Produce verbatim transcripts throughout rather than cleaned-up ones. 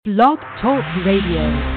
Blog Talk Radio.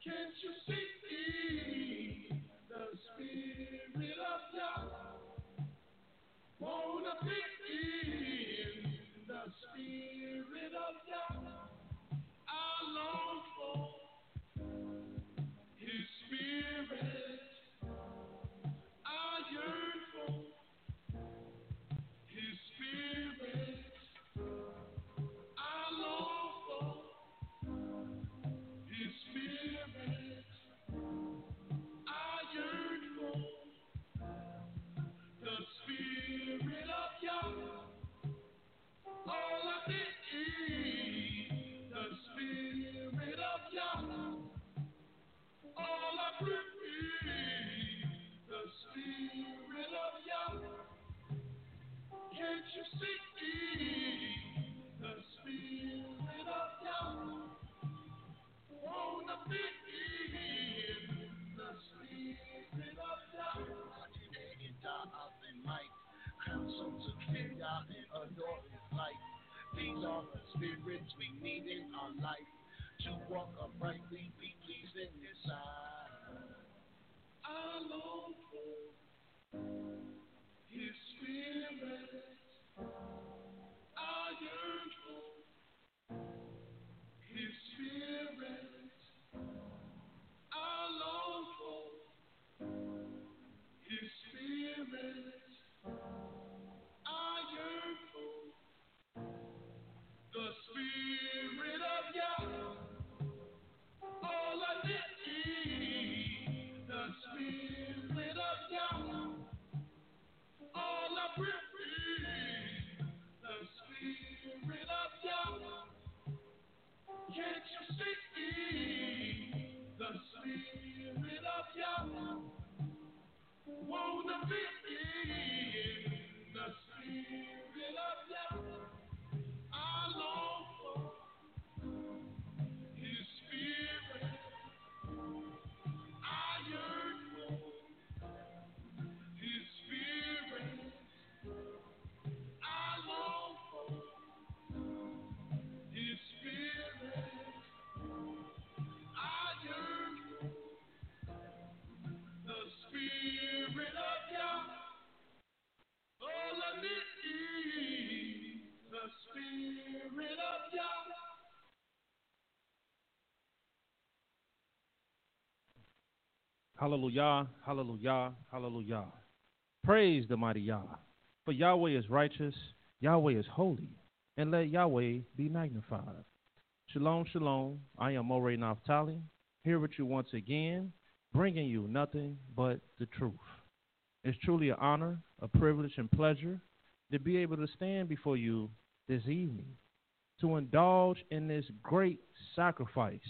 Hallelujah, hallelujah, hallelujah. Praise the mighty Yah. For Yahweh is righteous, Yahweh is holy, and let Yahweh be magnified. Shalom, shalom. I am Moray Naphtali, here with you once again, bringing you nothing but the truth. It's truly an honor, a privilege, and pleasure to be able to stand before you this evening, to indulge in this great sacrifice,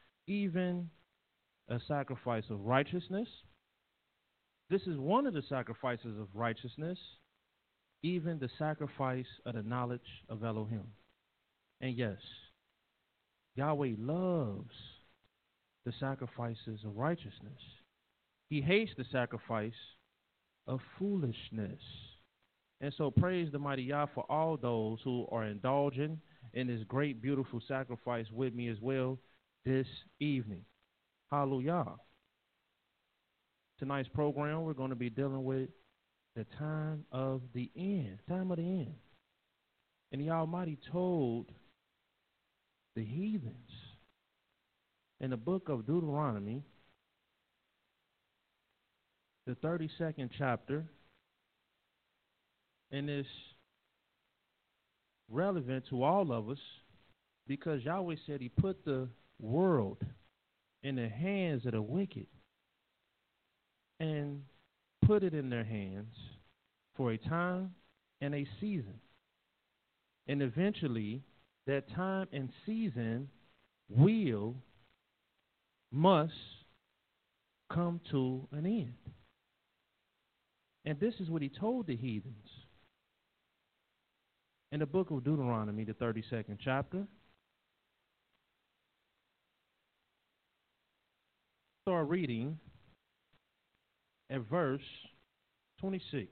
even a sacrifice of righteousness. This is one of the sacrifices of righteousness, even the sacrifice of the knowledge of Elohim. And yes, Yahweh loves the sacrifices of righteousness. He hates the sacrifice of foolishness. And so praise the mighty Yah for all those who are indulging in this great, beautiful sacrifice with me as well this evening. Hallelujah. Tonight's program, we're going to be dealing with the time of the end, time of the end. And the Almighty told the heathens in the book of Deuteronomy, the thirty-second chapter, and it's relevant to all of us because Yahweh said he put the world in the hands of the wicked and put it in their hands for a time and a season. And eventually, that time and season will, must come to an end. And this is what he told the heathens. In the book of Deuteronomy, the thirty-second chapter, start reading at verse twenty-six.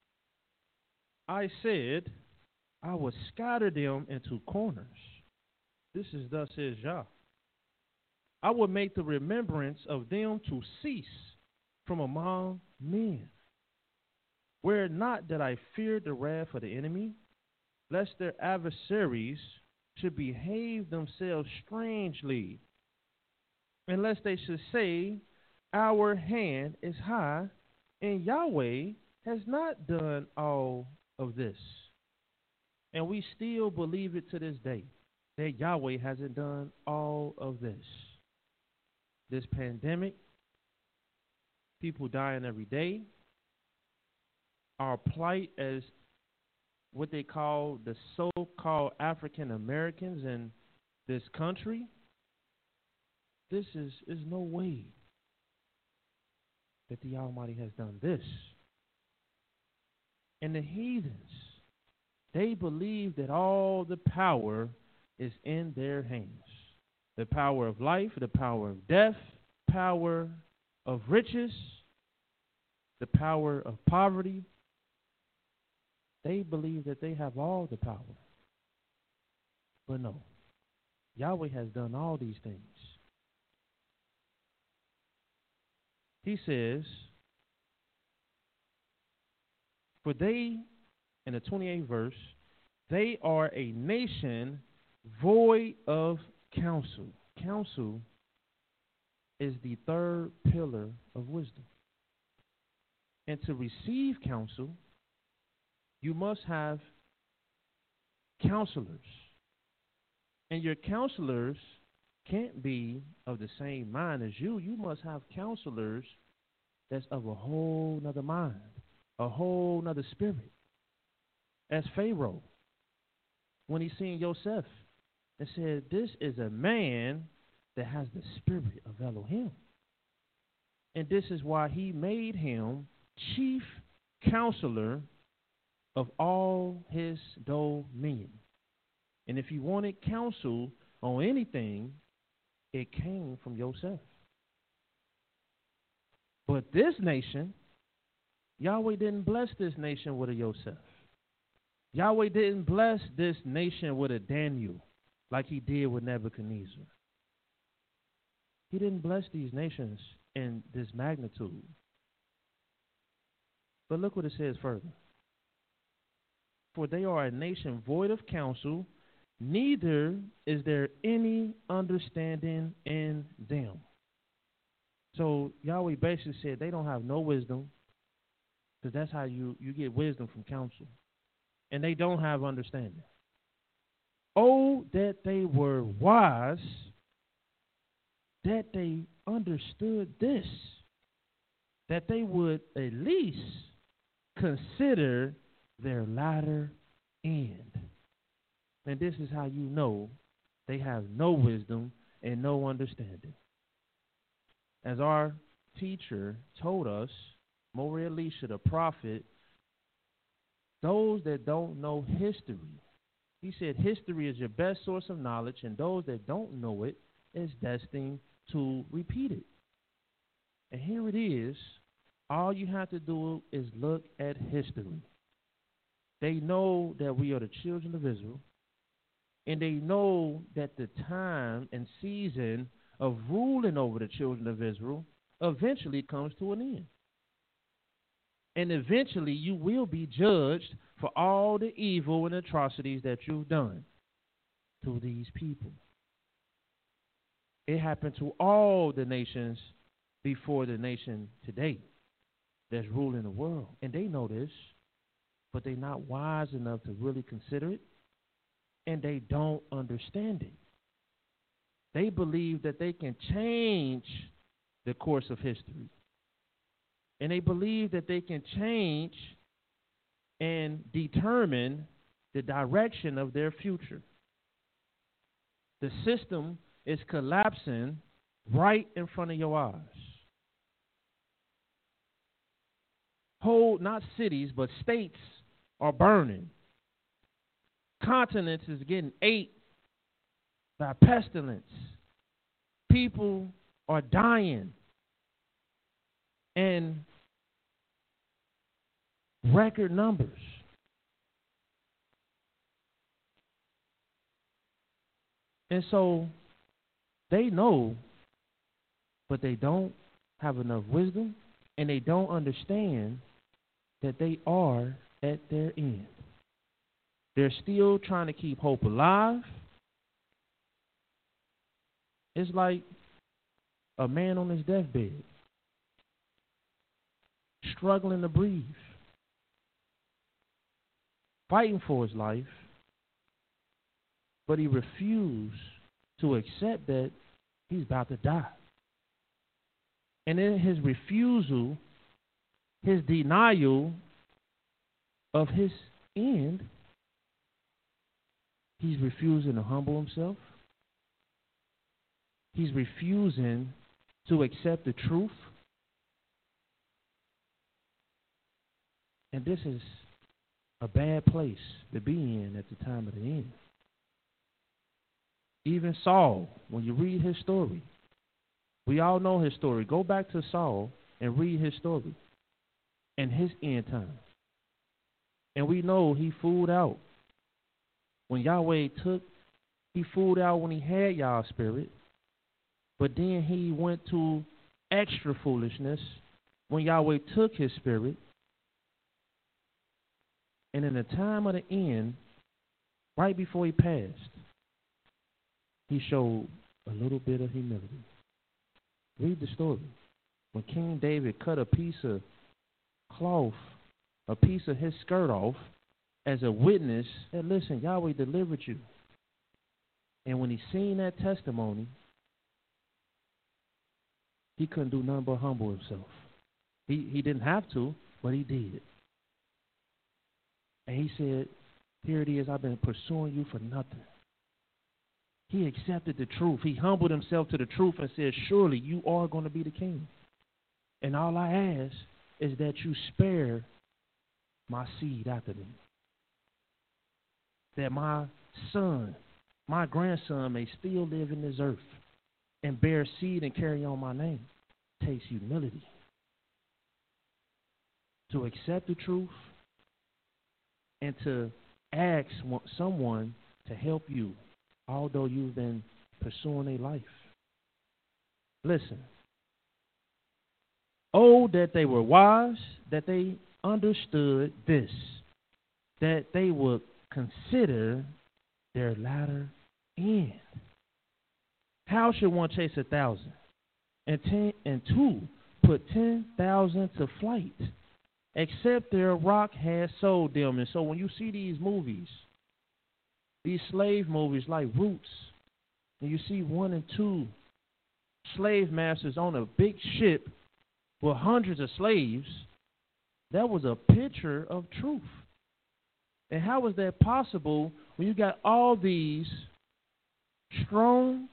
I said, I will scatter them into corners. This is thus says Yah. I will make the remembrance of them to cease from among men. Were it not that I feared the wrath of the enemy, lest their adversaries should behave themselves strangely, and lest they should say, our hand is high, and Yahweh has not done all of this. And we still believe it to this day, that Yahweh hasn't done all of this. This pandemic, people dying every day, our plight as what they call the so-called African Americans in this country, this is, is no way that the Almighty has done this. And the heathens, they believe that all the power is in their hands. The power of life, the power of death, power of riches, the power of poverty. They believe that they have all the power. But no, Yahweh has done all these things. He says, for they, in the twenty-eighth verse, they are a nation void of counsel. Counsel is the third pillar of wisdom. And to receive counsel, you must have counselors. And your counselors can't be of the same mind as you. You must have counselors that's of a whole nother mind, a whole nother spirit. As Pharaoh, when he seen Joseph, and said, this is a man that has the spirit of Elohim. And this is why he made him chief counselor of all his dominion. And if he wanted counsel on anything, it came from Joseph. But this nation, Yahweh didn't bless this nation with a Joseph. Yahweh didn't bless this nation with a Daniel like he did with Nebuchadnezzar. He didn't bless these nations in this magnitude. But look what it says further. For they are a nation void of counsel, neither is there any understanding in them. So Yahweh basically said they don't have no wisdom, because that's how you, you get wisdom from counsel. And they don't have understanding. Oh, that they were wise, that they understood this, that they would at least consider their latter end. And this is how you know they have no wisdom and no understanding. As our teacher told us, Mori Elisha, the prophet, those that don't know history, he said history is your best source of knowledge, and those that don't know it is destined to repeat it. And here it is. All you have to do is look at history. They know that we are the children of Israel, and they know that the time and season of ruling over the children of Israel eventually comes to an end. And eventually you will be judged for all the evil and atrocities that you've done to these people. It happened to all the nations before the nation today that's ruling the world. And they know this, but they're not wise enough to really consider it, and they don't understand it. They believe that they can change the course of history. And they believe that they can change and determine the direction of their future. The system is collapsing right in front of your eyes. Whole, not cities, but states are burning. Continents is getting ate by pestilence. People are dying. And record numbers. And so they know but they don't have enough wisdom, and they don't understand that they are at their end. They're still trying to keep hope alive. It's like a man on his deathbed, struggling to breathe, fighting for his life, but he refused to accept that he's about to die. And in his refusal, his denial of his end, he's refusing to humble himself. He's refusing to accept the truth. And this is a bad place to be in at the time of the end. Even Saul, when you read his story, we all know his story. Go back to Saul and read his story and his end time. And we know he fooled out. When Yahweh took, he fooled out when he had Yah's spirit. But then he went to extra foolishness when Yahweh took his spirit. And in the time of the end, right before he passed, he showed a little bit of humility. Read the story. When King David cut a piece of cloth, a piece of his skirt off, as a witness, and listen, Yahweh delivered you. And when he seen that testimony, he couldn't do nothing but humble himself. He he didn't have to, but he did. And he said, here it is, I've been pursuing you for nothing. He accepted the truth. He humbled himself to the truth and said, surely you are going to be the king. And all I ask is that you spare my seed after me. That my son, my grandson may still live in this earth and bear seed and carry on my name. It takes humility to accept the truth and to ask someone to help you, although you've been pursuing a life. Listen. Oh, that they were wise, that they understood this, that they would consider their latter end. How should one chase a thousand and ten and two put ten thousand to flight, except their rock has sold them? And so when you see these movies, these slave movies like Roots, and you see one and two slave masters on a big ship with hundreds of slaves, that was a picture of truth. And how is that possible when you got all these strong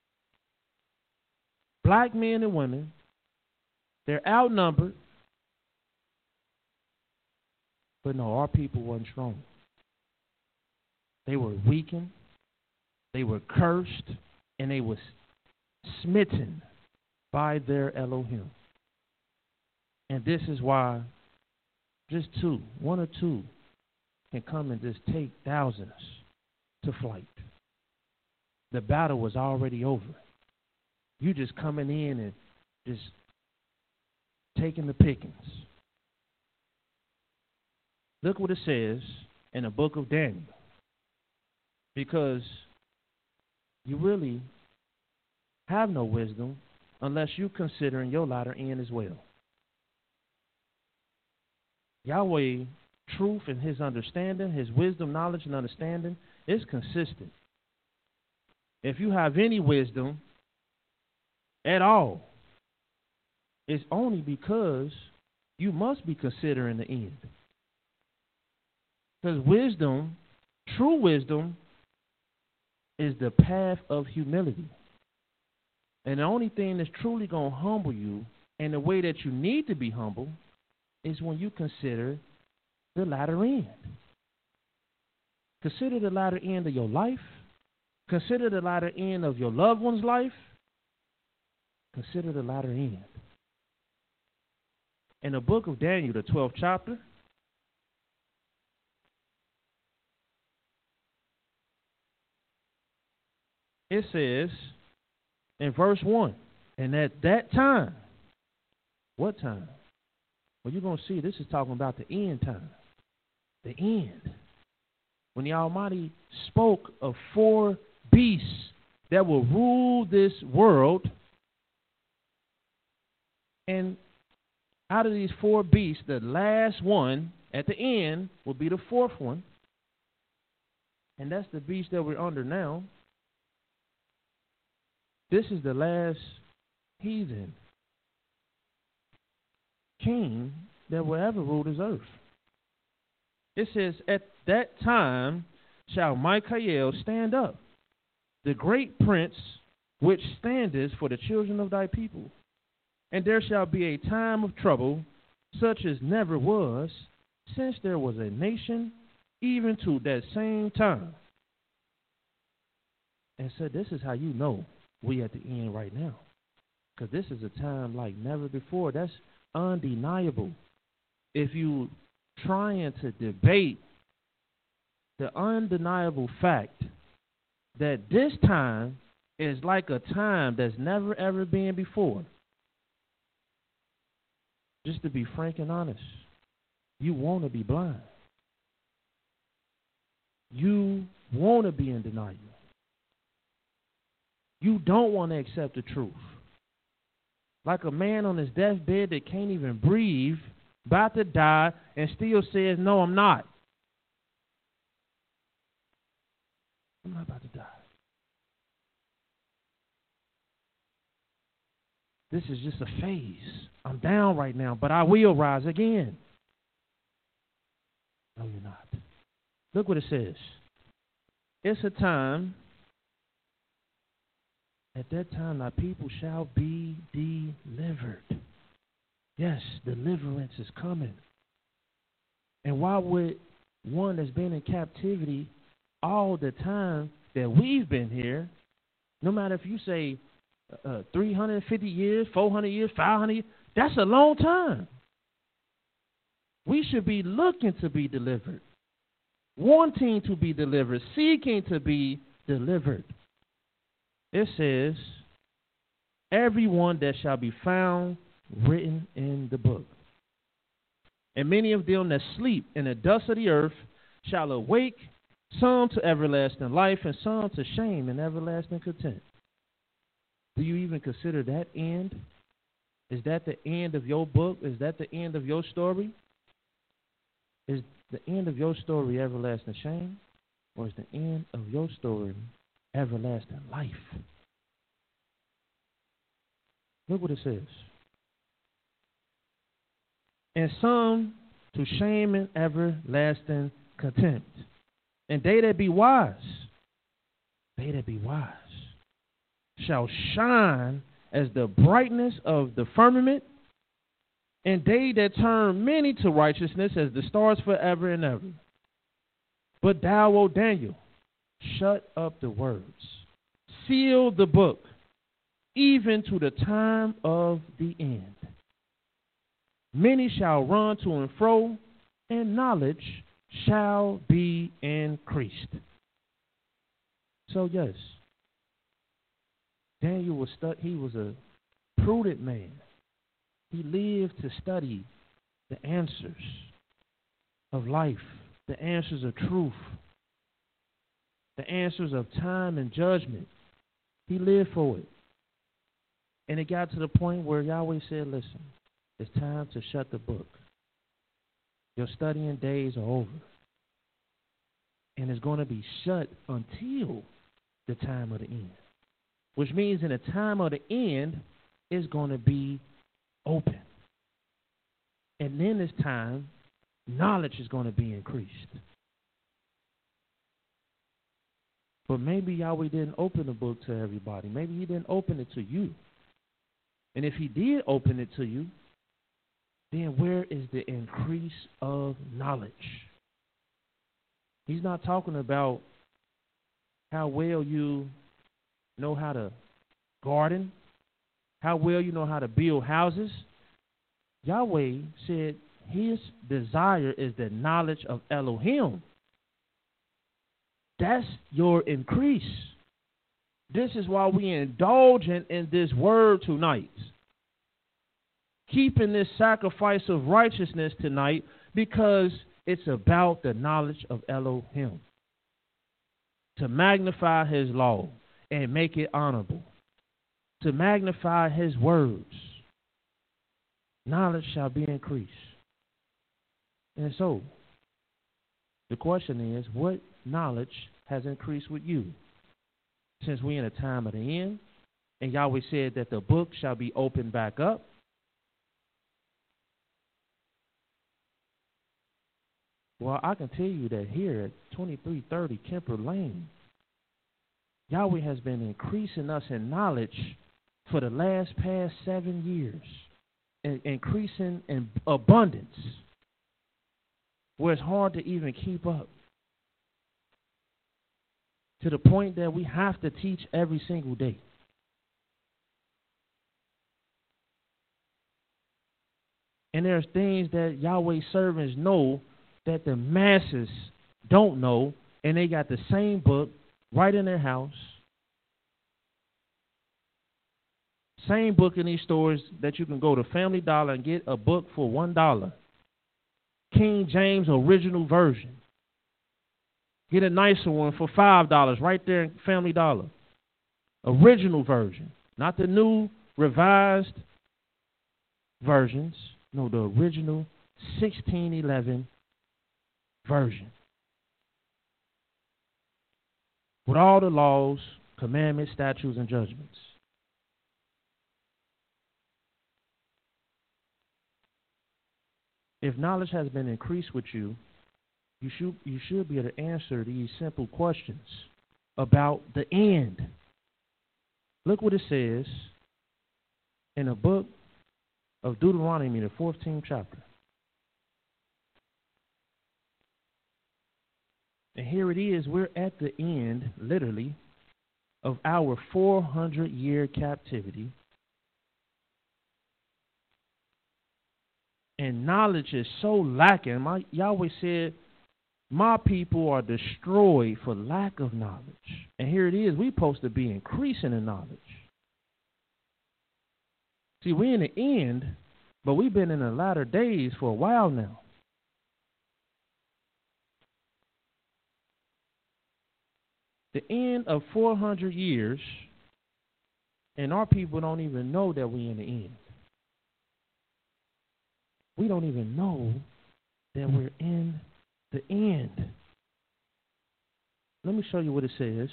black men and women? They're outnumbered. But no, our people weren't strong. They were weakened, they were cursed, and they were smitten by their Elohim. And this is why just two, one or two, can come and just take thousands to flight. The battle was already over. You just coming in and just taking the pickings. Look what it says in the book of Daniel. Because you really have no wisdom unless you're considering your latter end as well. Yahweh, truth and his understanding, his wisdom, knowledge, and understanding is consistent. If you have any wisdom at all, it's only because you must be considering the end. Because wisdom, true wisdom, is the path of humility. And the only thing that's truly going to humble you, and the way that you need to be humble, is when you consider the latter end. Consider the latter end of your life. Consider the latter end of your loved one's life. Consider the latter end. In the book of Daniel, the twelfth chapter, it says in verse one, And at that time, what time? Well, you're going to see this is talking about the end time. The end. When the Almighty spoke of four beasts that will rule this world, and out of these four beasts, the last one at the end will be the fourth one, and that's the beast that we're under now. This is the last heathen king that will ever rule this earth. It says, at that time shall Michael stand up, the great prince which standeth for the children of thy people. And there shall be a time of trouble, such as never was, since there was a nation, even to that same time. And so this is how you know we at the end right now. Because this is a time like never before. That's undeniable. If you trying to debate the undeniable fact that this time is like a time that's never ever been before, just to be frank and honest, you want to be blind. You want to be in denial. You don't want to accept the truth. Like a man on his deathbed that can't even breathe, about to die, and still says, no, I'm not. I'm not about to die. This is just a phase. I'm down right now, but I will rise again. No, you're not. Look what it says. It's a time, at that time thy people shall be delivered. Yes, deliverance is coming. And why would one that's been in captivity all the time that we've been here, no matter if you say uh, three hundred fifty years, four hundred years, five hundred years, that's a long time. We should be looking to be delivered, wanting to be delivered, seeking to be delivered. It says, everyone that shall be found written in the book. And many of them that sleep in the dust of the earth shall awake, some to everlasting life, and some to shame and everlasting contempt. Do you even consider that end? Is that the end of your book? Is that the end of your story? Is the end of your story everlasting shame? Or is the end of your story everlasting life? Look what it says. And some to shame and everlasting contempt. And they that be wise, they that be wise, shall shine as the brightness of the firmament, and they that turn many to righteousness as the stars forever and ever. But thou, O Daniel, shut up the words, seal the book, even to the time of the end. Many shall run to and fro, and knowledge shall be increased. So yes, Daniel was stu- he was a prudent man. He lived to study the answers of life, the answers of truth, the answers of time and judgment. He lived for it. And it got to the point where Yahweh said, listen, it's time to shut the book. Your studying days are over. And it's going to be shut until the time of the end. Which means in the time of the end, it's going to be open. And then this time, knowledge is going to be increased. But maybe Yahweh didn't open the book to everybody. Maybe he didn't open it to you. And if he did open it to you, then where is the increase of knowledge? He's not talking about how well you know how to garden, how well you know how to build houses. Yahweh said his desire is the knowledge of Elohim. That's your increase. This is why we indulging in this word tonight. Keeping this sacrifice of righteousness tonight because it's about the knowledge of Elohim. To magnify his law and make it honorable. To magnify his words. Knowledge shall be increased. And so, the question is, what knowledge has increased with you? Since we're in a time of the end, and Yahweh said that the book shall be opened back up. Well, I can tell you that here at twenty-three thirty Kemper Lane, Yahweh has been increasing us in knowledge for the last past seven years, in, increasing in abundance, where it's hard to even keep up. To the point that we have to teach every single day. And there's things that Yahweh servants know that the masses don't know, and they got the same book right in their house. Same book in these stores that you can go to Family Dollar and get a book for one dollar. King James Original Version. Get a nicer one for five dollars right there in Family Dollar. Original version. Not the new revised versions. No, the original sixteen eleven version. With all the laws, commandments, statutes, and judgments. If knowledge has been increased with you, You should, you should be able to answer these simple questions about the end. Look what it says in the book of Deuteronomy, the fourteenth chapter. And here it is. We're at the end, literally, of our four hundred year captivity. And knowledge is so lacking. My, Yahweh said, my people are destroyed for lack of knowledge. And here it is. We're supposed to be increasing in knowledge. See, we're in the end, but we've been in the latter days for a while now. The end of four hundred years, and our people don't even know that we're in the end. We don't even know that we're in the end. Let me show you what it says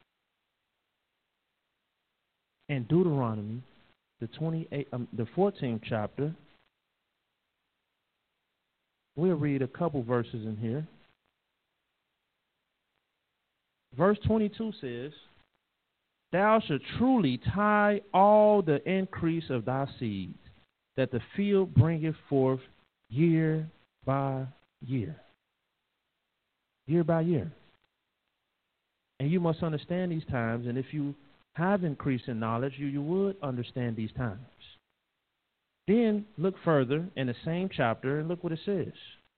in Deuteronomy, the twenty-eighth, um, the fourteenth chapter. We'll read a couple verses in here. Verse twenty-two says, "Thou shalt truly tie all the increase of thy seed, that the field bringeth forth year by year." Year by year. And you must understand these times, and if you have increase in knowledge, you, you would understand these times. Then look further in the same chapter and look what it says.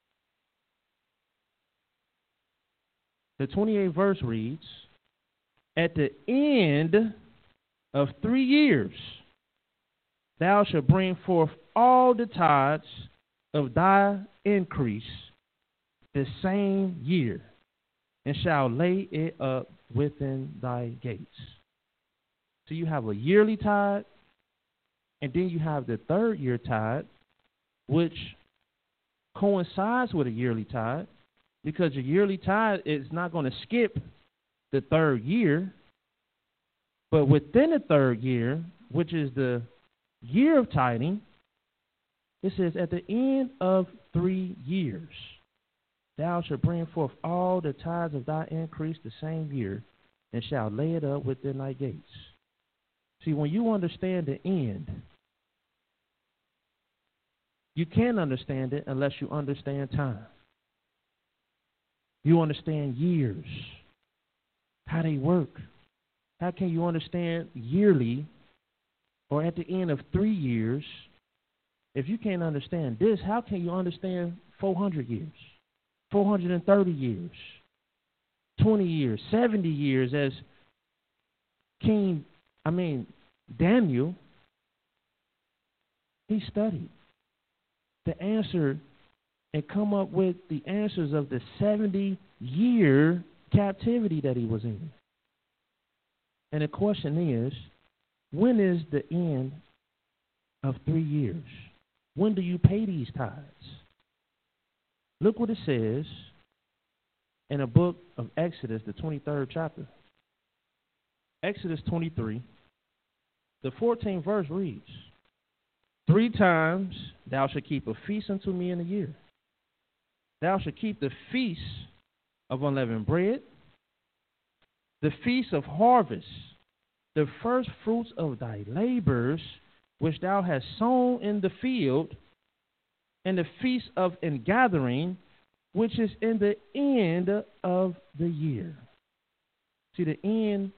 The twenty-eighth verse reads, "At the end of three years, thou shalt bring forth all the tithes of thy increase the same year, and shall lay it up within thy gates." So you have a yearly tithe, and then you have the third year tithe, which coincides with a yearly tithe, because a yearly tithe is not going to skip the third year, but within the third year, which is the year of tithing, it says at the end of three years, thou shalt bring forth all the tithes of thy increase the same year, and shalt lay it up within thy gates. See, when you understand the end, you can't understand it unless you understand time. You understand years, how they work. How can you understand yearly or at the end of three years? If you can't understand this, how can you understand four hundred years, four hundred thirty years, twenty years, seventy years, as King, I mean, Daniel, he studied the answer and come up with the answers of the seventy-year captivity that he was in. And the question is, when is the end of three years? When do you pay these tithes? Look what it says in the book of Exodus, the twenty-third chapter. Exodus twenty-three, the fourteenth verse reads, Three times thou shalt keep a feast unto me in a year. Thou shalt keep the feast of unleavened bread, the feast of harvest, the first fruits of thy labors, which thou hast sown in the field, and the feast of ingathering, which is in the end of the year. See, the end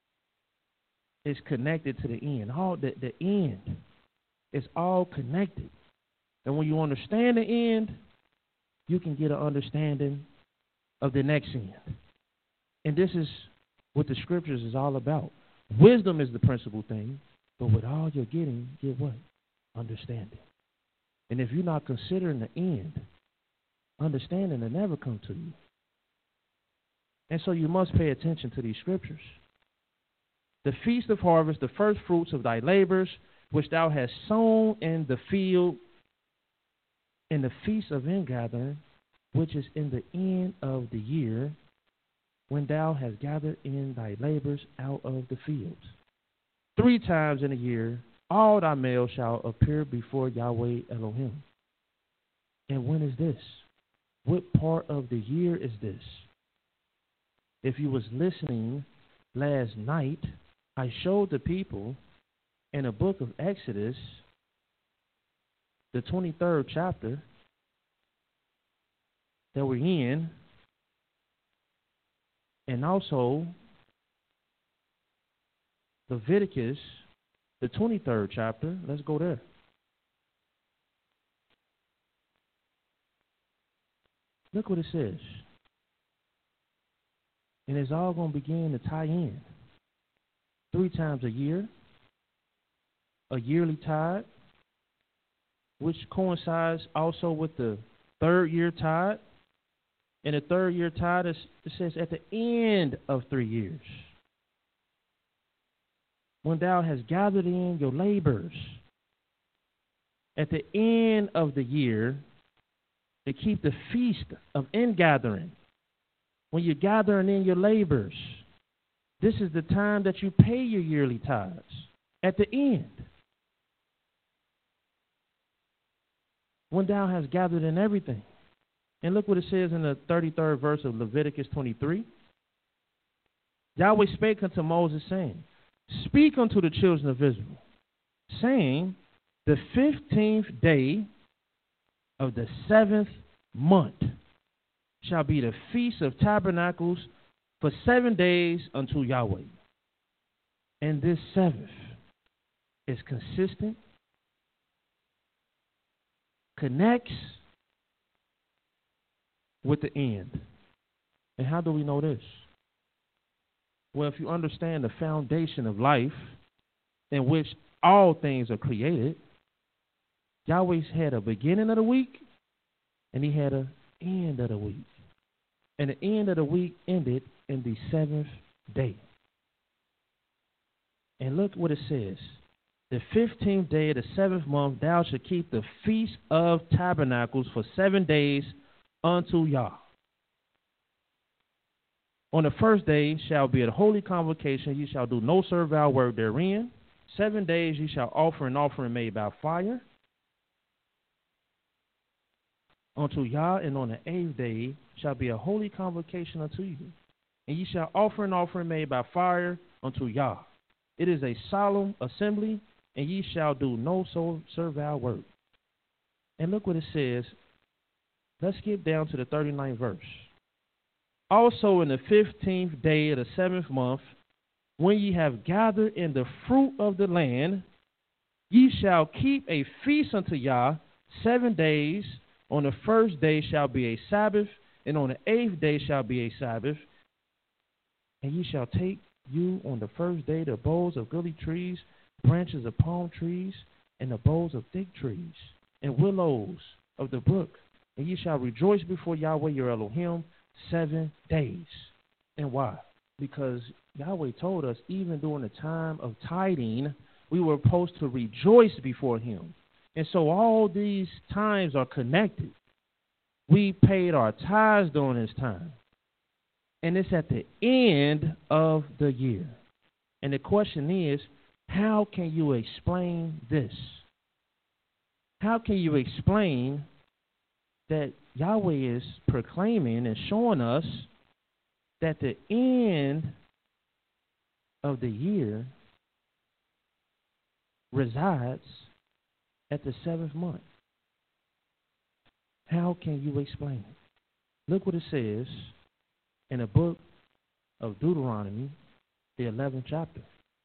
is connected to the end. All the, the end is all connected. And when you understand the end, you can get an understanding of the next end. And this is what the scriptures is all about. Wisdom is the principal thing, but with all you're getting, get what? Understanding. And if you're not considering the end, understanding will never come to you. And so you must pay attention to these scriptures. The feast of harvest, the first fruits of thy labors, which thou hast sown in the field, and the feast of ingathering, which is in the end of the year, when thou hast gathered in thy labors out of the fields. Three times in a year, all thy males shall appear before Yahweh Elohim. And when is this? What part of the year is this? If you was listening last night, I showed the people in the book of Exodus, the twenty-third chapter that we're in, and also Leviticus, the twenty-third chapter. Let's go there. Look what it says. And it's all going to begin to tie in. Three times a year, a yearly tithe, which coincides also with the third year tithe. And the third year tithe, is, it says at the end of three years, when thou hast gathered in your labors, at the end of the year, to keep the feast of ingathering. When you're gathering in your labors, this is the time that you pay your yearly tithes, at the end. When thou hast gathered in everything. And look what it says in the thirty-third verse of Leviticus twenty-three. Yahweh spake unto Moses, saying, Speak unto the children of Israel, saying, the fifteenth day of the seventh month shall be the feast of tabernacles for seven days unto Yahweh. And this seventh is consistent, connects with the end. And how do we know this? Well, if you understand the foundation of life in which all things are created, Yahweh's had a beginning of the week and he had an end of the week. And the end of the week ended in the seventh day. And look what it says. The fifteenth day of the seventh month thou shalt keep the feast of tabernacles for seven days unto Yah. On the first day shall be a holy convocation. You shall do no servile work therein. Seven days you shall offer an offering made by fire unto Yah, and on the eighth day shall be a holy convocation unto you. And ye shall offer an offering made by fire unto Yah. It is a solemn assembly, and ye shall do no servile work. And look what it says. Let's skip down to the thirty-ninth verse. Also in the fifteenth day of the seventh month, when ye have gathered in the fruit of the land, ye shall keep a feast unto Yah seven days. On the first day shall be a Sabbath, and on the eighth day shall be a Sabbath. And ye shall take you on the first day the boughs of goodly trees, branches of palm trees, and the boughs of fig trees, and willows of the brook. And ye shall rejoice before Yahweh your Elohim seven days. And why? Because Yahweh told us even during the time of tithing, we were supposed to rejoice before him. And so all these times are connected. We paid our tithes during this time. And it's at the end of the year. And the question is, how can you explain this? How can you explain that Yahweh is proclaiming and showing us that the end of the year resides at the seventh month? How can you explain it? Look what it says in the book of Deuteronomy, the eleventh chapter.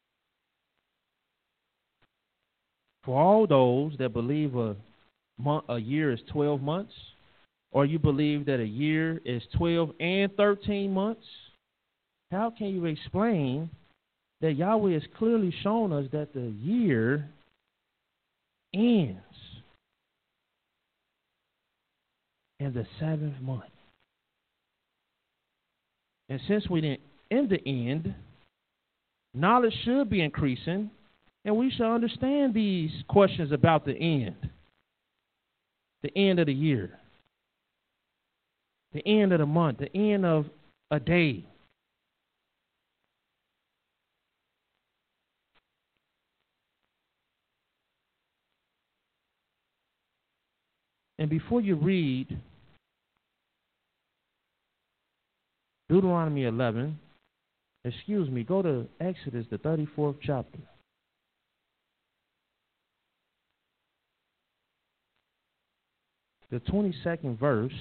For all those that believe a month, a year is twelve months, or you believe that a year is twelve and thirteen months, how can you explain that Yahweh has clearly shown us that the year ends in the seventh month? And since we didn't end the end, knowledge should be increasing, and we should understand these questions about the end, the end of the year, the end of the month, the end of a day. And before you read Deuteronomy eleven, excuse me, go to Exodus, the thirty-fourth chapter. The twenty-second verse.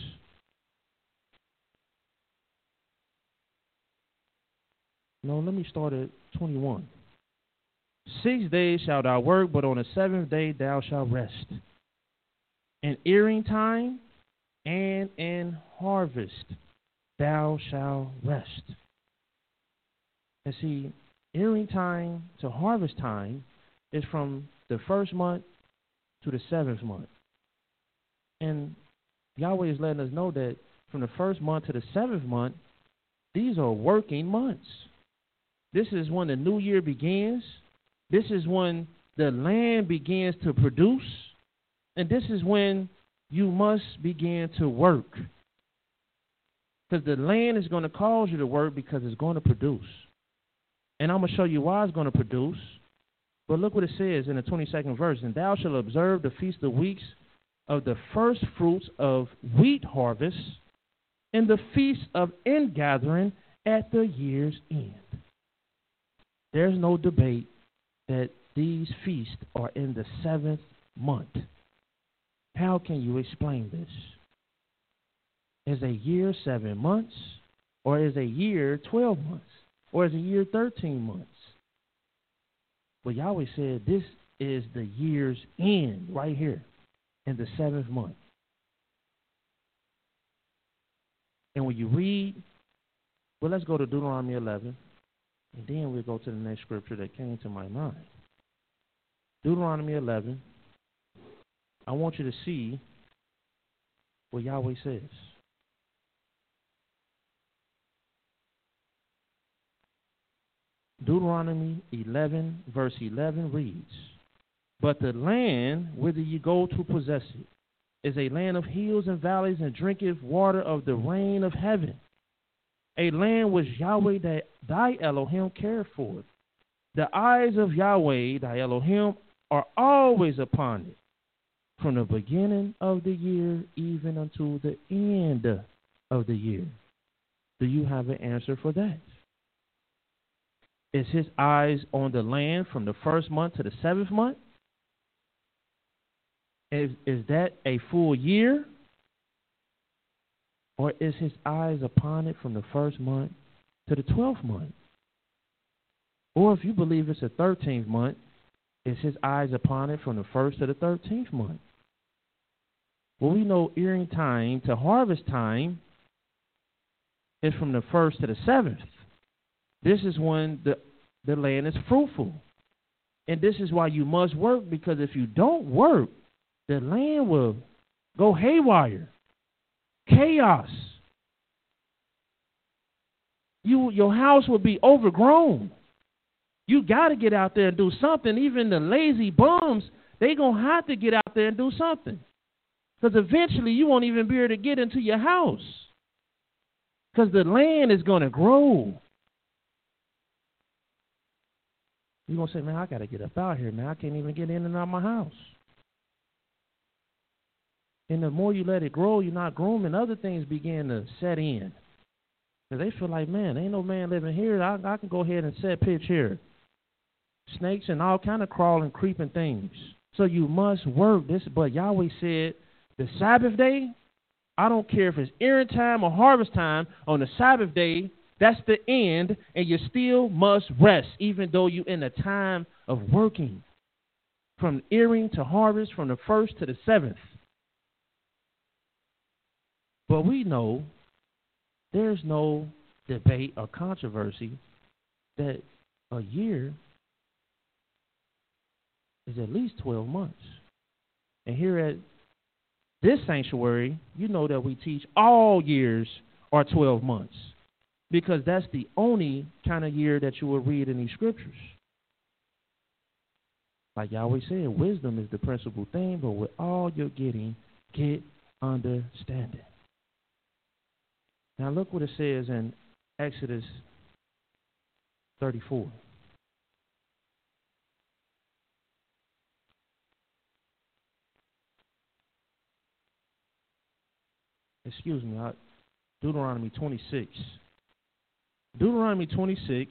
No, let me start at twenty-one. Six days shalt thou work, but on the seventh day thou shalt rest. In earing time and in harvest thou shalt rest. And see, earing time to harvest time is from the first month to the seventh month. And Yahweh is letting us know that from the first month to the seventh month, these are working months. This is when the new year begins. This is when the land begins to produce. And this is when you must begin to work. Because the land is going to cause you to work because it's going to produce. And I'm going to show you why it's going to produce. But look what it says in the twenty-second verse. And thou shalt observe the feast of weeks of the first fruits of wheat harvest and the feast of ingathering at the year's end. There's no debate that these feasts are in the seventh month. How can you explain this? Is a year seven months? Or is a year twelve months? Or is a year thirteen months? Well, Yahweh said this is the year's end right here in the seventh month. And when you read, well, let's go to Deuteronomy eleven, and then we'll go to the next scripture that came to my mind. Deuteronomy eleven. I want you to see what Yahweh says. Deuteronomy eleven, verse eleven reads, But the land whither ye go to possess it is a land of hills and valleys, and drinketh water of the rain of heaven, a land which Yahweh thy, thy Elohim cared for. The eyes of Yahweh thy Elohim are always upon it, from the beginning of the year even until the end of the year. Do you have an answer for that? Is his eyes on the land from the first month to the seventh month? Is, is that a full year? Or is his eyes upon it from the first month to the twelfth month? Or if you believe it's the thirteenth month, is his eyes upon it from the first to the thirteenth month? Well, we know earing time to harvest time is from the first to the seventh. This is when the, the land is fruitful. And this is why you must work, because if you don't work, the land will go haywire. Chaos. You, your house will be overgrown. You got to get out there and do something. Even the lazy bums, they going to have to get out there and do something. Because eventually you won't even be able to get into your house. Because the land is going to grow. You're going to say, man, I got to get up out here, man. I can't even get in and out of my house. And the more you let it grow, you're not grooming, other things begin to set in. Because they feel like, man, ain't no man living here. I, I can go ahead and set pitch here. Snakes and all kind of crawling, creeping things. So you must work this. But Yahweh said, the Sabbath day, I don't care if it's earing time or harvest time, on the Sabbath day, that's the end, and you still must rest, even though you're in a time of working. From earing to harvest, from the first to the seventh. But we know there's no debate or controversy that a year is at least twelve months. And here at this sanctuary, you know that we teach all years are twelve months, because that's the only kind of year that you will read in these scriptures. Like Yahweh said, wisdom is the principal thing, but with all you're getting, get understanding. Now look what it says in Exodus thirty-four. Excuse me, Deuteronomy twenty-six. Deuteronomy twenty-six,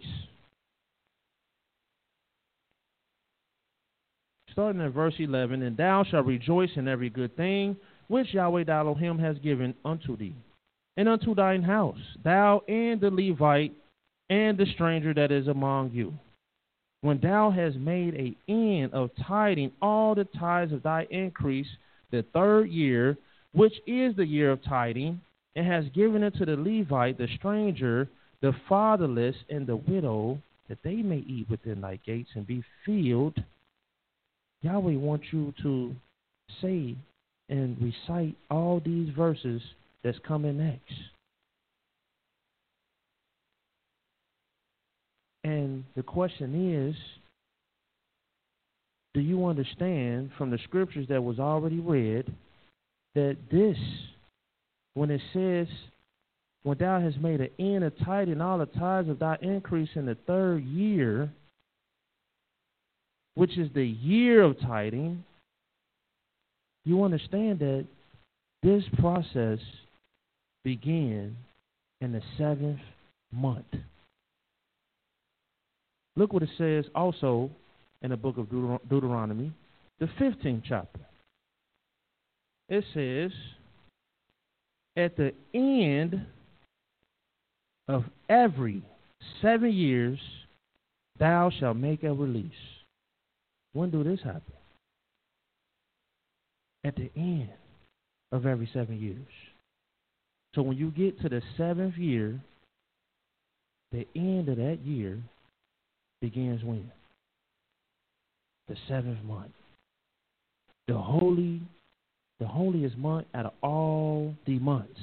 starting at verse eleven, and thou shalt rejoice in every good thing which Yahweh thy Elohim has given unto thee, and unto thine house, thou and the Levite and the stranger that is among you. When thou hast made an end of tithing all the tithes of thy increase the third year, which is the year of tithing, and has given it to the Levite, the stranger, the fatherless, and the widow, that they may eat within thy gates and be filled. Yahweh wants you to say and recite all these verses that's coming next. And the question is, do you understand from the scriptures that was already read that this, when it says, when thou hast made an end of tithing all the tithes of thy increase in the third year, which is the year of tithing, you understand that this process began in the seventh month. Look what it says also in the book of Deuter- Deuteronomy, the fifteenth chapter. It says, at the end of every seven years, thou shalt make a release. When do this happen? At the end of every seven years. So when you get to the seventh year, the end of that year begins when? The seventh month. The holy, the holiest month out of all the months.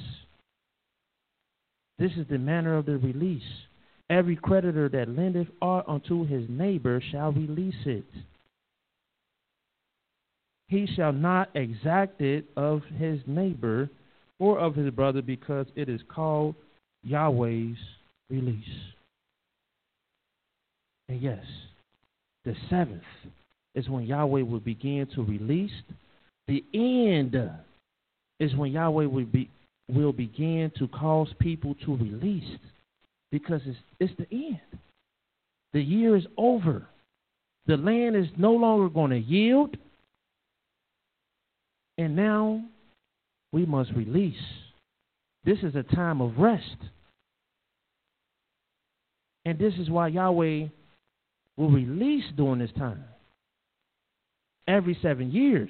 This is the manner of the release. Every creditor that lendeth aught unto his neighbor shall release it. He shall not exact it of his neighbor or of his brother, because it is called Yahweh's release. And yes, the seventh is when Yahweh will begin to release. The end is when Yahweh will be will begin to cause people to release, because it's it's the end. The year is over. The land is no longer going to yield. And now we must release. This is a time of rest. And this is why Yahweh will release during this time. Every seven years.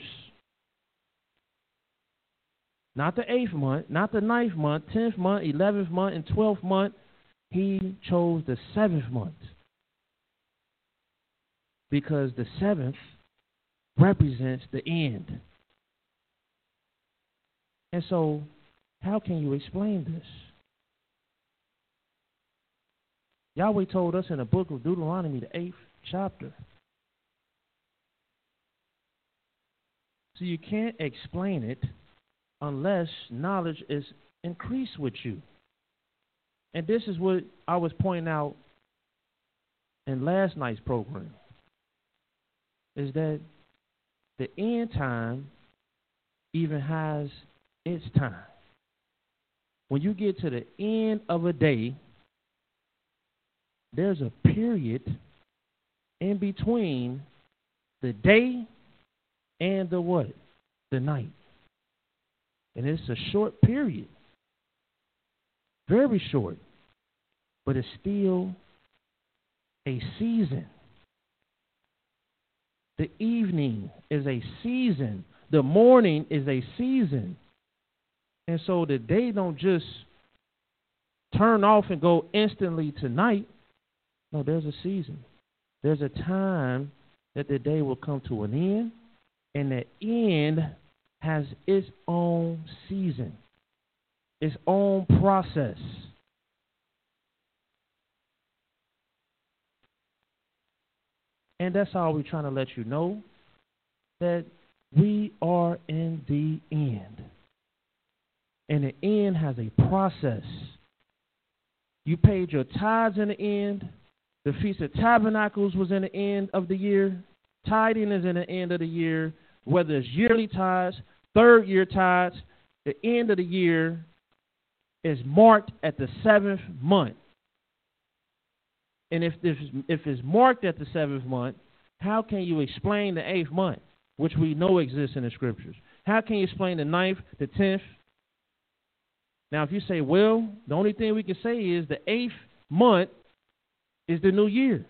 Not the eighth month, not the ninth month, tenth month, eleventh month, and twelfth month. He chose the seventh month because the seventh represents the end. And so, how can you explain this? Yahweh told us in the book of Deuteronomy, the eighth chapter. So you can't explain it unless knowledge is increased with you. And this is what I was pointing out in last night's program, is that the end time even has its time. When you get to the end of a day, there's a period in between the day and the what? The night. And it's a short period. Very short. But it's still a season. The evening is a season. The morning is a season. And so the day don't just turn off and go instantly to night. No, there's a season. There's a time that the day will come to an end, and the end has its own season, its own process. And that's all we're trying to let you know, that we are in the end. And the end has a process. You paid your tithes in the end. The Feast of Tabernacles was in the end of the year. Tithing is in the end of the year. Whether it's yearly tithes, third year tithes, the end of the year is marked at the seventh month. And if this, if it's marked at the seventh month, how can you explain the eighth month, which we know exists in the scriptures? How can you explain the ninth, the tenth? Now, if you say, well, the only thing we can say is the eighth month is the new year.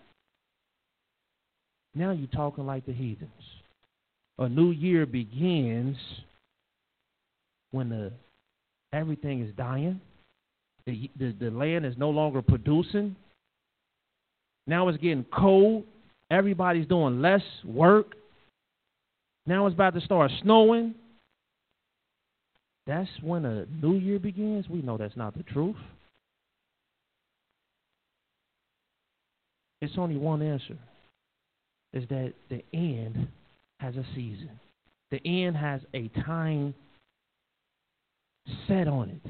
Now you're talking like the heathens. A new year begins when the everything is dying. The, the, the land is no longer producing. Now it's getting cold. Everybody's doing less work. Now it's about to start snowing. That's when a new year begins. We know that's not the truth. It's only one answer, is that the end has a season. The end has a time set on it.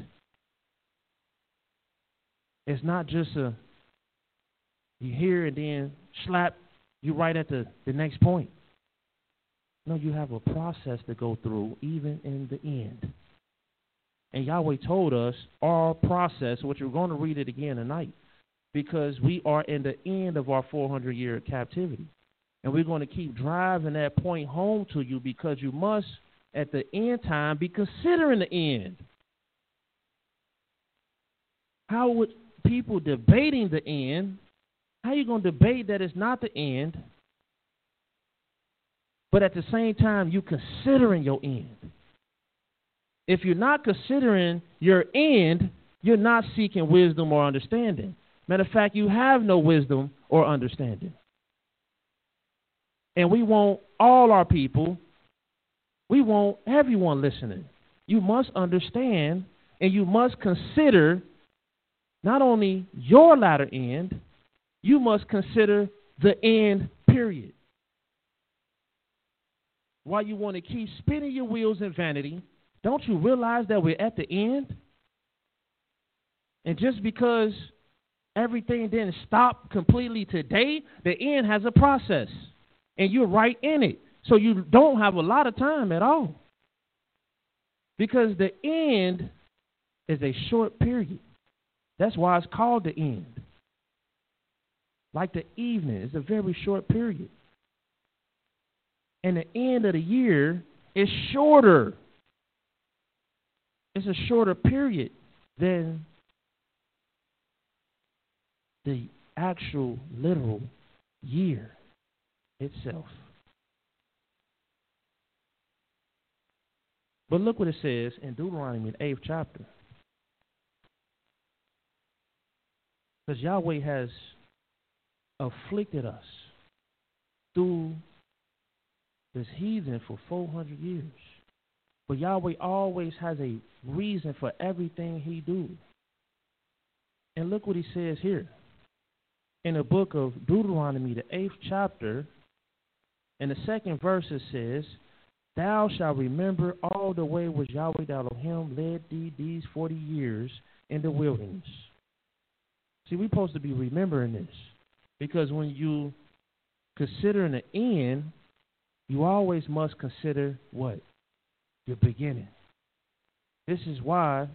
It's not just a, you hear and then slap, you right at the, the next point. No, you have a process to go through even in the end. And Yahweh told us our process, which we're going to read it again tonight, because we are in the end of our four hundred year captivity. And we're going to keep driving that point home to you, because you must, at the end time, be considering the end. How would people debating the end, how are you going to debate that it's not the end, but at the same time you considering your end? If you're not considering your end, you're not seeking wisdom or understanding. Matter of fact, you have no wisdom or understanding. And we want all our people, we want everyone listening. You must understand, and you must consider not only your latter end, you must consider the end, period. While you want to keep spinning your wheels in vanity, don't you realize that we're at the end? And just because everything didn't stop completely today, the end has a process. And you're right in it. So you don't have a lot of time at all. Because the end is a short period. That's why it's called the end. Like the evening, it's a very short period. And the end of the year is shorter. It's a shorter period than the actual literal year itself. But look what it says in Deuteronomy, the eighth chapter. Because Yahweh has afflicted us through this heathen for four hundred years. But Yahweh always has a reason for everything he do. And look what he says here. In the book of Deuteronomy, the eighth chapter, in the second verse it says, Thou shalt remember all the way which Yahweh thy Elohim led thee these forty years in the wilderness. See, we're supposed to be remembering this. Because when you consider the end, you always must consider what? Your beginning. This is why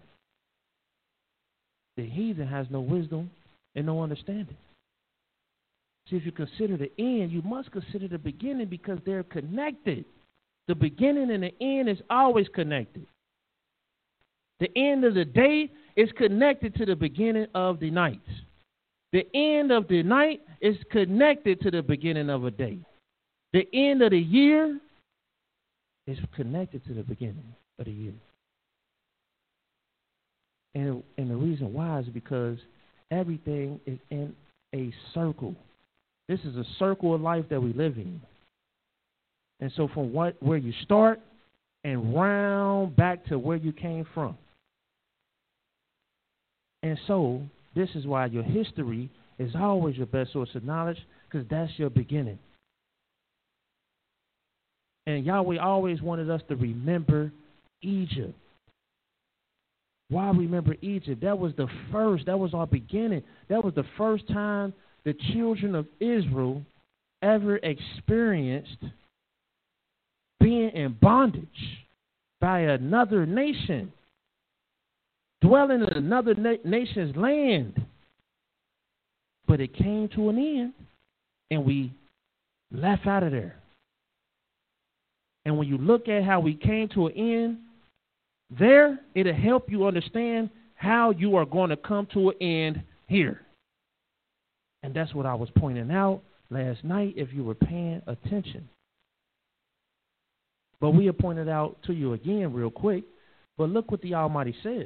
the heathen has no wisdom and no understanding. See, if you consider the end, you must consider the beginning because they're connected. The beginning and the end is always connected. The end of the day is connected to the beginning of the night. The end of the night is connected to the beginning of a day. The end of the year is connected to the beginning of the year. And, and the reason why is because everything is in a circle. This is a circle of life that we live in. And so from what where you start and round back to where you came from. And so this is why your history is always your best source of knowledge, because that's your beginning. And Yahweh always wanted us to remember Egypt. Why remember Egypt? That was the first, that was our beginning. That was the first time the children of Israel ever experienced being in bondage by another nation, dwelling in another na- nation's land. But it came to an end, and we left out of there. And when you look at how we came to an end there, it'll help you understand how you are going to come to an end here. And that's what I was pointing out last night if you were paying attention. But we have pointed out to you again real quick. But look what the Almighty says.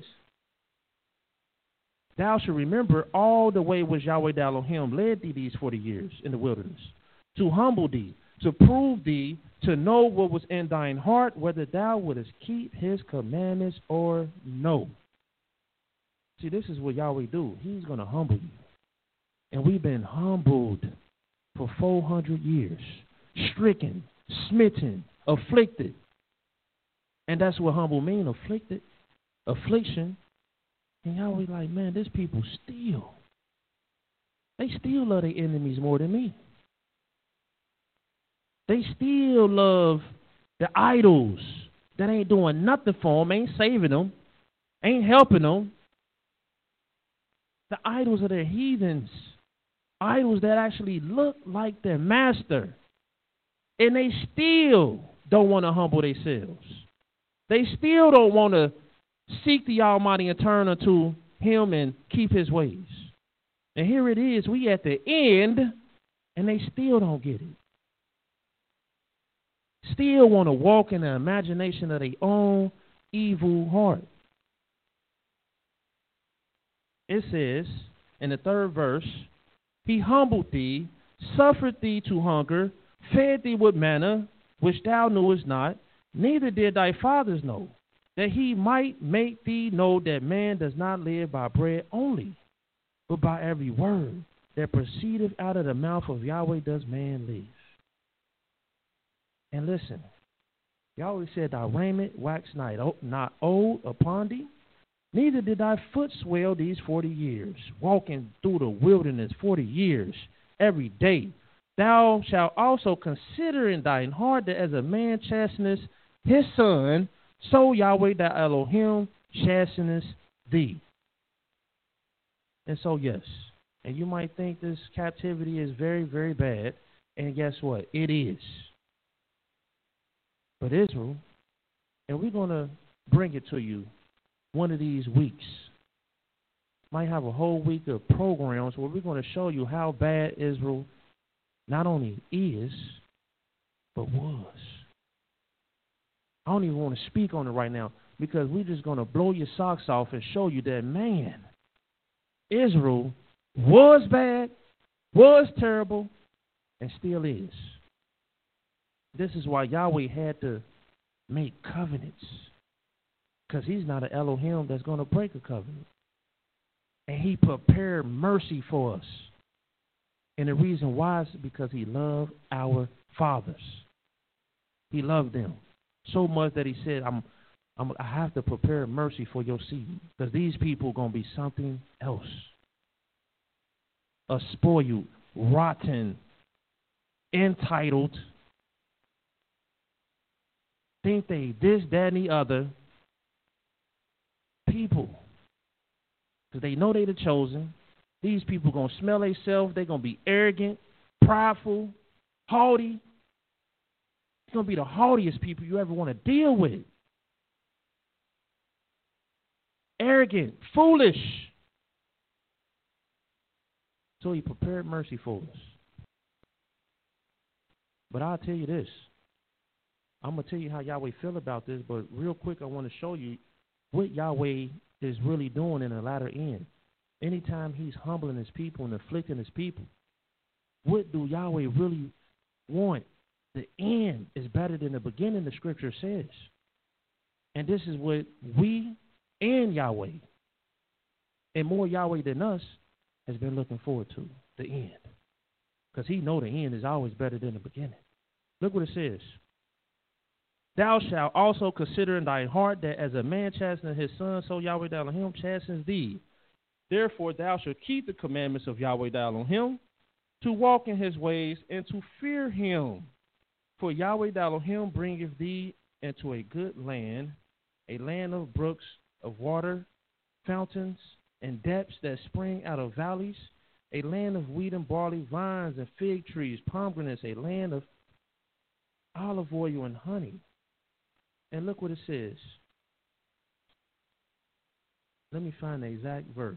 Thou shalt remember all the way which Yahweh thy Elohim led thee these forty years in the wilderness, to humble thee, to prove thee, to know what was in thine heart, whether thou wouldest keep his commandments or no. See, this is what Yahweh do. He's going to humble you. And we've been humbled for four hundred years, stricken, smitten, afflicted. And that's what humble means, afflicted, affliction. And Yahweh like, man, this people steal. They still love their enemies more than me. They still love the idols that ain't doing nothing for them, ain't saving them, ain't helping them. The idols of the heathens, idols that actually look like their master. And they still don't want to humble themselves. They still don't want to seek the Almighty and turn unto him and keep his ways. And here it is, we at the end, and they still don't get it. Still want to walk in the imagination of their own evil heart. It says in the third verse, he humbled thee, suffered thee to hunger, fed thee with manna, which thou knewest not, neither did thy fathers know, that he might make thee know that man does not live by bread only, but by every word that proceedeth out of the mouth of Yahweh does man live. And listen, Yahweh said, thy raiment wax not old upon thee, neither did thy foot swell these forty years, walking through the wilderness forty years, every day. Thou shalt also consider in thine heart that as a man chasteneth his son, so Yahweh thy Elohim chasteneth thee. And so, yes, and you might think this captivity is very, very bad, and guess what? It is. But Israel, and we're going to bring it to you one of these weeks. Might have a whole week of programs where we're going to show you how bad Israel not only is, but was. I don't even want to speak on it right now because we're just going to blow your socks off and show you that, man, Israel was bad, was terrible, and still is. This is why Yahweh had to make covenants, because he's not an Elohim that's going to break a covenant. And he prepared mercy for us. And the reason why is because he loved our fathers. He loved them so much that he said, I'm, I'm, I have to prepare mercy for your seed, because these people are going to be something else. A spoiled, rotten, entitled, think they this, that, and the other people. Because they know they're the chosen. These people are going to smell themselves. They're going to be arrogant, prideful, haughty. It's going to be the haughtiest people you ever want to deal with. Arrogant, foolish. So he prepared mercy for us. But I'll tell you this. I'm going to tell you how Yahweh feel about this, but real quick I want to show you what Yahweh is really doing in the latter end. Anytime he's humbling his people and afflicting his people, what do Yahweh really want? The end is better than the beginning, the scripture says. And this is what we and Yahweh, and more Yahweh than us, has been looking forward to, the end. Because he know the end is always better than the beginning. Look what it says. Thou shalt also consider in thy heart that as a man chasteneth his son, so Yahweh thou Elohim chastens thee. Therefore thou shalt keep the commandments of Yahweh thou Elohim, to walk in his ways and to fear him. For Yahweh thou Elohim bringeth thee into a good land, a land of brooks of water, fountains, and depths that spring out of valleys, a land of wheat and barley, vines and fig trees, pomegranates, a land of olive oil and honey. And look what it says. Let me find the exact verse.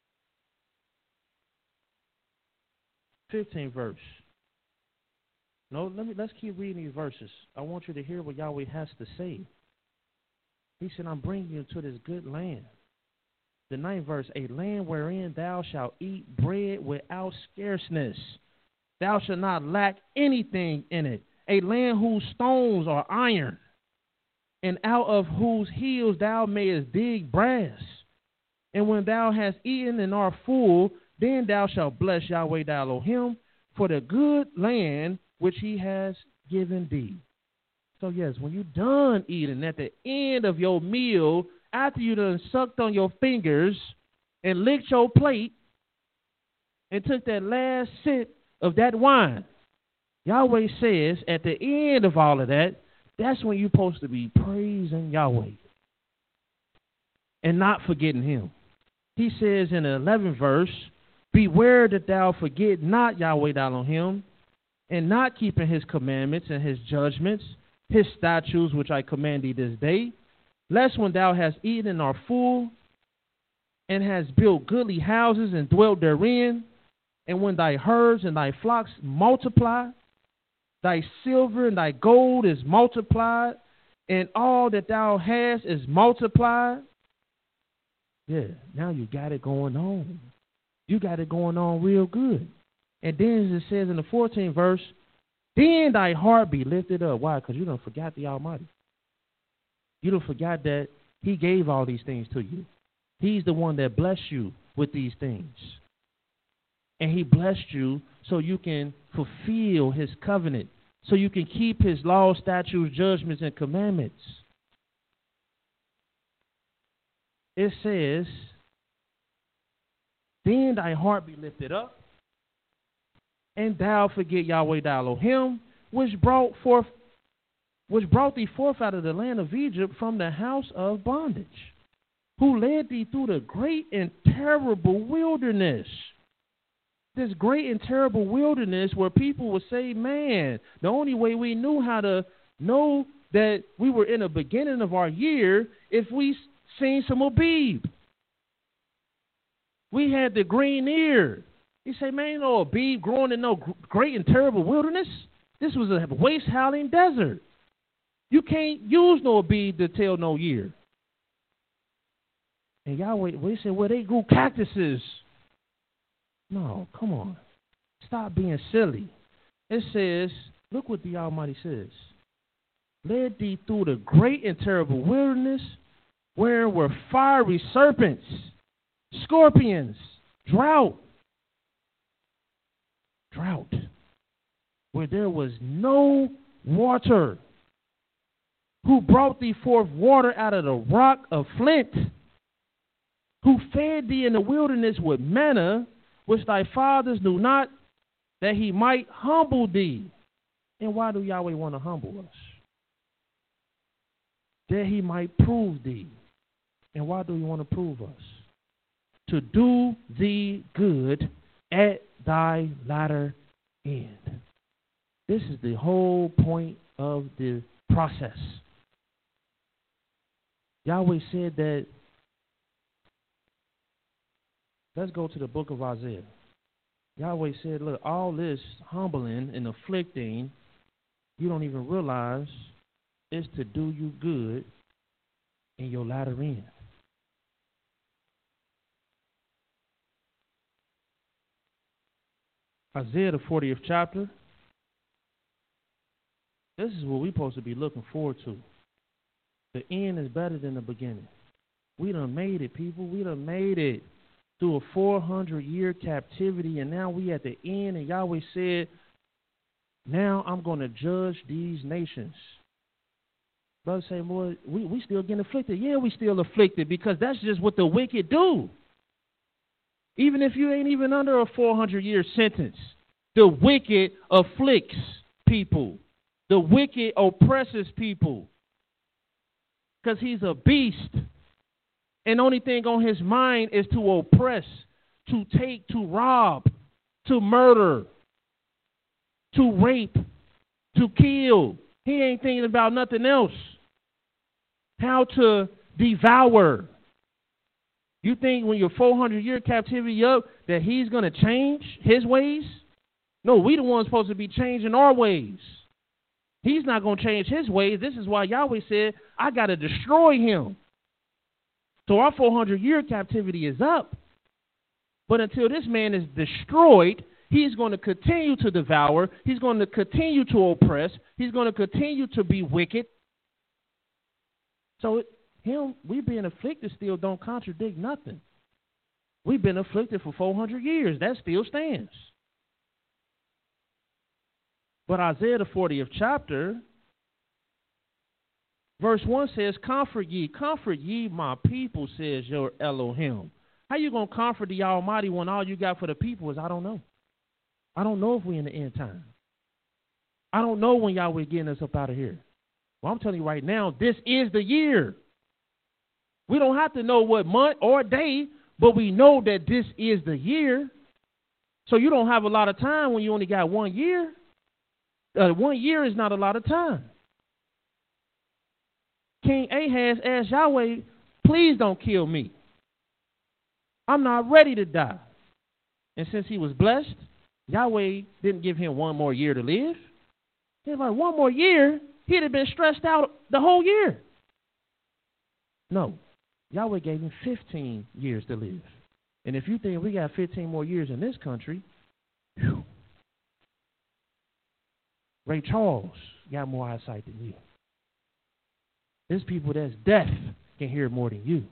fifteenth verse. No, let me let's keep reading these verses. I want you to hear what Yahweh has to say. He said, I'm bringing you to this good land. The ninth verse, a land wherein thou shalt eat bread without scarceness. Thou shalt not lack anything in it. A land whose stones are iron, and out of whose hills thou mayest dig brass. And when thou hast eaten and art full, then thou shalt bless Yahweh thou Elohim for the good land which he has given thee. So yes, when you're done eating, at the end of your meal, after you done sucked on your fingers and licked your plate and took that last sip of that wine, Yahweh says at the end of all of that, that's when you're supposed to be praising Yahweh and not forgetting him. He says in the eleventh verse, beware that thou forget not Yahweh thou Elohim, and not keeping his commandments and his judgments, his statutes which I command thee this day, lest when thou hast eaten and art full, and hast built goodly houses and dwelt therein, and when thy herds and thy flocks multiply, thy silver and thy gold is multiplied, and all that thou hast is multiplied. Yeah, now you got it going on. You got it going on real good. And then as it says in the fourteenth verse, then thy heart be lifted up. Why? Because you don't forget the Almighty. You don't forget that he gave all these things to you. He's the one that blessed you with these things. And he blessed you so you can fulfill his covenant, so you can keep his laws, statutes, judgments, and commandments. It says, then thy heart be lifted up, and thou forget Yahweh thy Elohim, which brought forth, which brought thee forth out of the land of Egypt from the house of bondage, who led thee through the great and terrible wilderness. This great and terrible wilderness where people would say, man, the only way we knew how to know that we were in the beginning of our year if we seen some Abib. We had the green ear. You say, man, you know, Abib growing in no great and terrible wilderness. This was a waste howling desert. You can't use no Abib to tell no year. And Yahweh, we said, well, they grew cactuses. No, come on. Stop being silly. It says, look what the Almighty says. Led thee through the great and terrible wilderness, where were fiery serpents, scorpions, drought, drought, where there was no water, who brought thee forth water out of the rock of flint, who fed thee in the wilderness with manna, which thy fathers knew not, that he might humble thee. And why do Yahweh want to humble us? That he might prove thee. And why do he want to prove us? To do thee good at thy latter end. This is the whole point of the process. Yahweh said that, let's go to the book of Isaiah. Yahweh said, look, all this humbling and afflicting, you don't even realize is to do you good in your latter end. Isaiah, the fortieth chapter. This is what we're supposed to be looking forward to. The end is better than the beginning. We done made it, people. We done made it through a four hundred year captivity, and now we at the end, and Yahweh said, now I'm going to judge these nations. Brothers say, Lord, we, we still getting afflicted. Yeah, we still afflicted because that's just what the wicked do. Even if you ain't even under a four hundred year sentence, the wicked afflicts people. The wicked oppresses people because he's a beast. And the only thing on his mind is to oppress, to take, to rob, to murder, to rape, to kill. He ain't thinking about nothing else. How to devour. You think when your four hundred year captivity up that he's going to change his ways? No, we the ones supposed to be changing our ways. He's not going to change his ways. This is why Yahweh said, I got to destroy him. So our four hundred year captivity is up. But until this man is destroyed, he's going to continue to devour. He's going to continue to oppress. He's going to continue to be wicked. So it, him, we being afflicted still don't contradict nothing. We've been afflicted for four hundred years. That still stands. But Isaiah, the fortieth chapter, verse one says, comfort ye, comfort ye my people, says your Elohim. How you going to comfort the Almighty when all you got for the people is, I don't know. I don't know if we're in the end time. I don't know when Yahweh getting us up out of here. Well, I'm telling you right now, this is the year. We don't have to know what month or day, but we know that this is the year. So you don't have a lot of time when you only got one year. Uh, one year is not a lot of time. King Ahaz asked Yahweh, please don't kill me. I'm not ready to die. And since he was blessed, Yahweh didn't give him one more year to live. He was like, one more year? He'd have been stressed out the whole year. No. Yahweh gave him fifteen years to live. And if you think we got fifteen more years in this country, whew, Ray Charles got more eyesight than you. There's people that's deaf can hear more than you.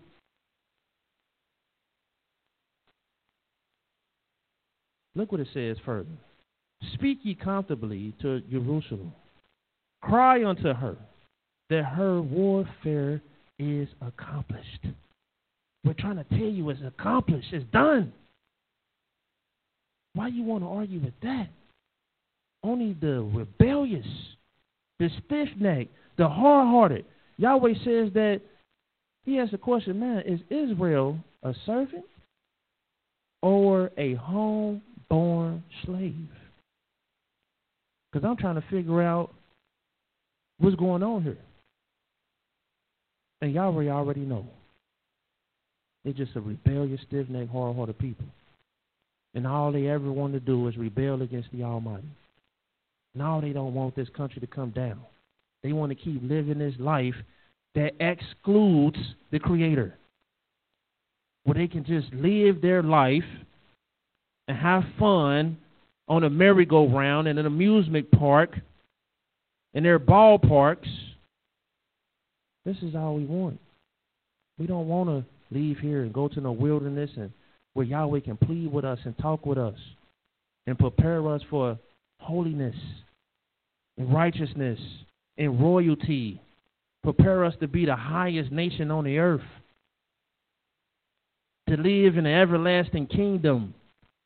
Look what it says further. Speak ye comfortably to Jerusalem. Cry unto her that her warfare is accomplished. We're trying to tell you it's accomplished. It's done. Why you want to argue with that? Only the rebellious, the stiff-necked, the hard-hearted. Yahweh says that he asks the question, man, is Israel a servant or a home-born slave? Because I'm trying to figure out what's going on here. And Yahweh already know. They're just a rebellious, stiff-necked, hard-hearted people. And all they ever want to do is rebel against the Almighty. Now they don't want this country to come down. They want to keep living this life that excludes the Creator. Where they can just live their life and have fun on a merry-go-round in an amusement park, in their ballparks. This is all we want. We don't want to leave here and go to the wilderness and where Yahweh can plead with us and talk with us and prepare us for holiness and righteousness and royalty. Prepare us to be the highest nation on the earth, to live in an everlasting kingdom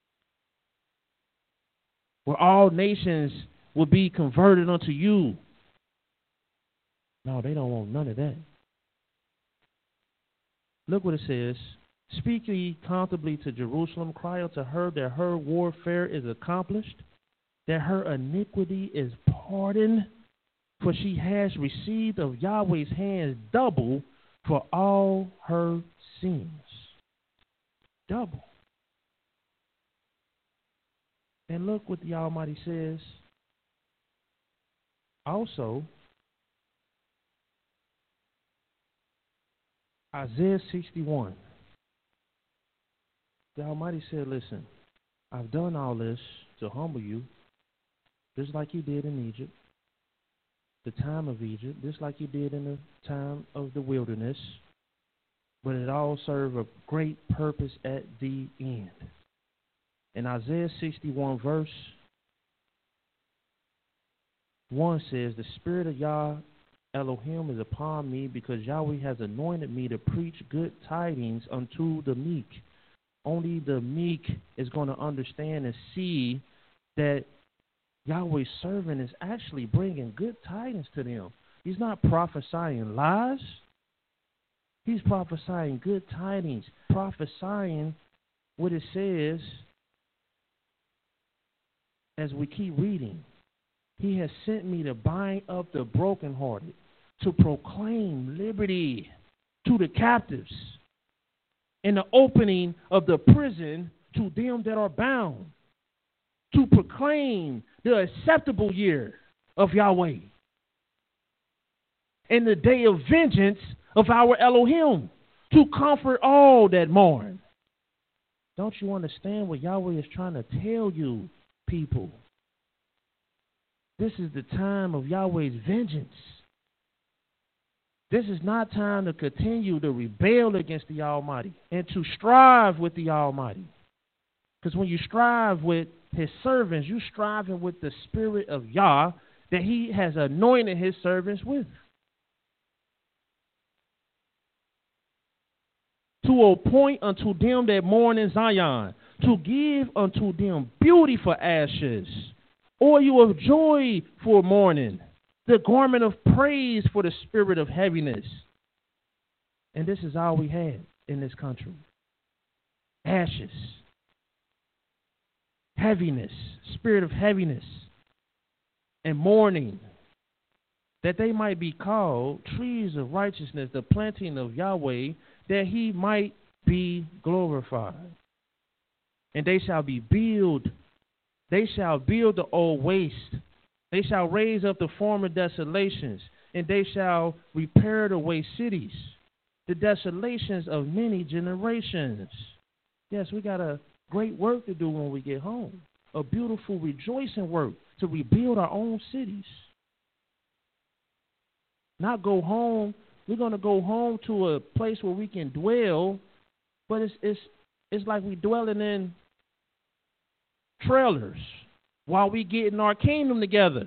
where all nations will be converted unto you. No, they don't want none of that. Look what it says. Speak ye comfortably to Jerusalem, cry out to her that her warfare is accomplished, that her iniquity is pardoned, for she has received of Yahweh's hands double for all her sins. Double. And look what the Almighty says. Also, Isaiah sixty-one. The Almighty said, listen, I've done all this to humble you, just like you did in Egypt, the time of Egypt, just like you did in the time of the wilderness, but it all served a great purpose at the end. In Isaiah sixty-one, verse one says, the Spirit of Yah Elohim is upon me, because Yahweh has anointed me to preach good tidings unto the meek. Only the meek is going to understand and see that Yahweh's servant is actually bringing good tidings to them. He's not prophesying lies. He's prophesying good tidings, prophesying what it says as we keep reading. He has sent me to bind up the brokenhearted, to proclaim liberty to the captives, and the opening of the prison to them that are bound, to proclaim the acceptable year of Yahweh and the day of vengeance of our Elohim, to comfort all that mourn. Don't you understand what Yahweh is trying to tell you, people? This is the time of Yahweh's vengeance. This is not time to continue to rebel against the Almighty and to strive with the Almighty. Because when you strive with his servants, you're striving with the Spirit of Yah that he has anointed his servants with. To appoint unto them that mourn in Zion, to give unto them beauty for ashes, oil of joy for mourning, the garment of praise for the spirit of heaviness. And this is all we had in this country. Ashes, heaviness, spirit of heaviness, and mourning, that they might be called trees of righteousness, the planting of Yahweh, that he might be glorified. And they shall be built. They shall build the old waste. They shall raise up the former desolations, and they shall repair the waste cities, the desolations of many generations. Yes, we got a great work to do when we get home, a beautiful rejoicing work to rebuild our own cities. Not go home. We're going to go home to a place where we can dwell, but it's it's it's like we dwelling in trailers while we getting our kingdom together.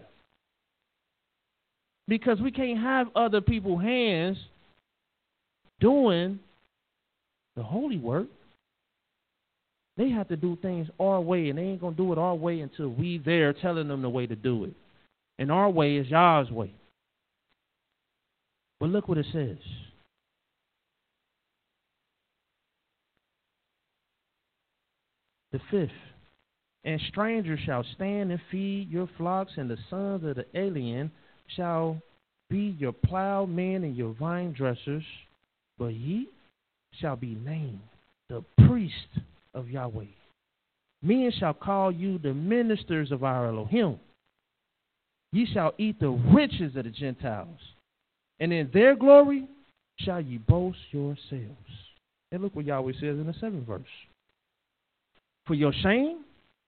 Because we can't have other people's hands doing the holy work. They have to do things our way, and they ain't going to do it our way until we there telling them the way to do it. And our way is Yah's way. But look what it says. The fifth. And strangers shall stand and feed your flocks, and the sons of the alien shall be your plowmen and your vine dressers. But ye shall be named the priest of Yahweh. Men shall call you the ministers of our Elohim. Ye shall eat the riches of the Gentiles, and in their glory shall ye boast yourselves. And look what Yahweh says in the seventh verse. For your shame,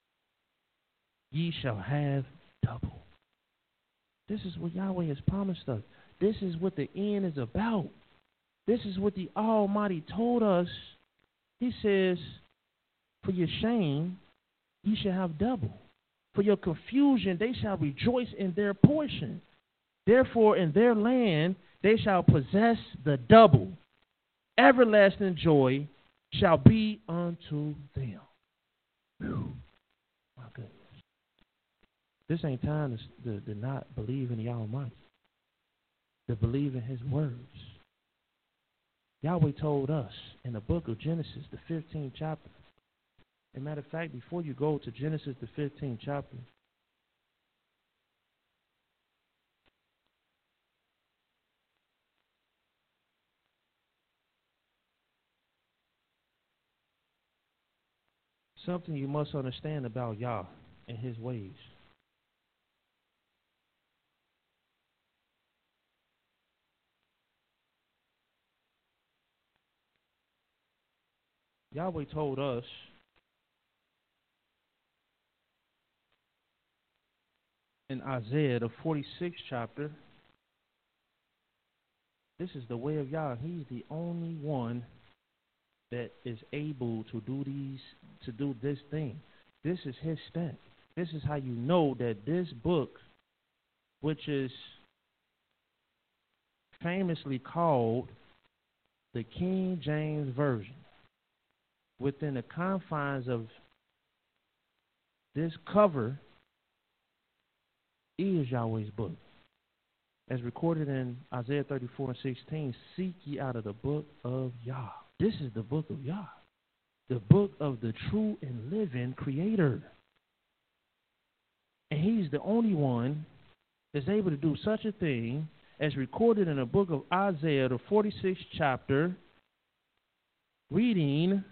ye shall have double. This is what Yahweh has promised us. This is what the end is about. This is what the Almighty told us. He says, for your shame, ye shall have double. For your confusion, they shall rejoice in their portion. Therefore, in their land, they shall possess the double. Everlasting joy shall be unto them. Whew. My goodness. This ain't time to, to, to not believe in the Almighty, to believe in His words. Yahweh told us in the book of Genesis, the fifteenth chapter. As a matter of fact, before you go to Genesis, the fifteenth chapter, something you must understand about Yah and His ways. Yahweh told us in Isaiah, the forty-sixth chapter, this is the way of Yah. He's the only one that is able to do these, to do this thing. This is His stamp. This is how you know that this book, which is famously called the King James Version, within the confines of this cover is Yahweh's book. As recorded in Isaiah thirty-four and sixteen, seek ye out of the book of Yah. This is the book of Yah, the book of the true and living Creator. And He's the only one that's able to do such a thing as recorded in the book of Isaiah, the forty-sixth chapter, reading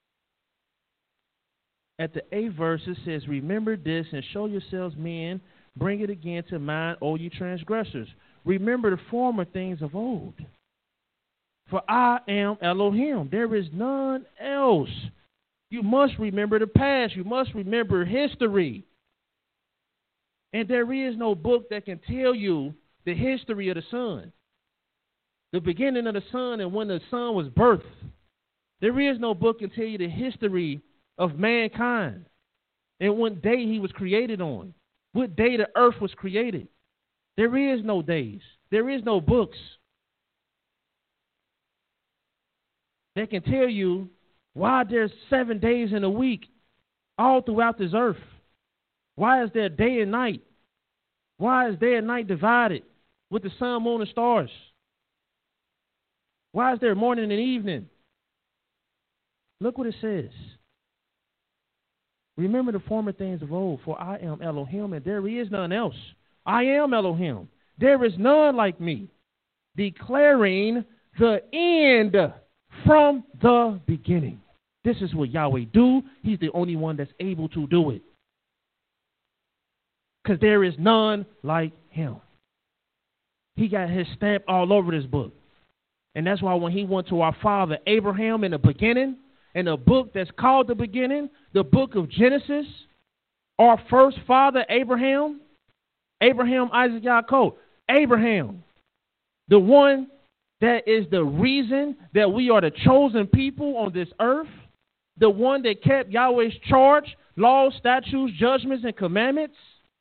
at the eighth verse. It says, remember this and show yourselves men, bring it again to mind, O ye transgressors. Remember the former things of old. For I am Elohim. There is none else. You must remember the past. You must remember history. And there is no book that can tell you the history of the sun, the beginning of the sun and when the sun was birthed. There is no book that can tell you the history of mankind and what day he was created on, what day the earth was created. There is no days. There is no books that can tell you why there's seven days in a week all throughout this earth. Why is there day and night? Why is day and night divided with the sun, moon, and stars? Why is there morning and evening? Look what it says. Remember the former things of old, for I am Elohim, and there is none else. I am Elohim. There is none like me, declaring the end from the beginning. This is what Yahweh do. He's the only one that's able to do it. Because there is none like Him. He got His stamp all over this book. And that's why when He went to our father Abraham in the beginning, in a book that's called the beginning, the book of Genesis, our first father Abraham, Abraham, Isaac, Yaakov, Abraham, the one that is the reason that we are the chosen people on this earth, the one that kept Yahweh's charge, laws, statutes, judgments, and commandments,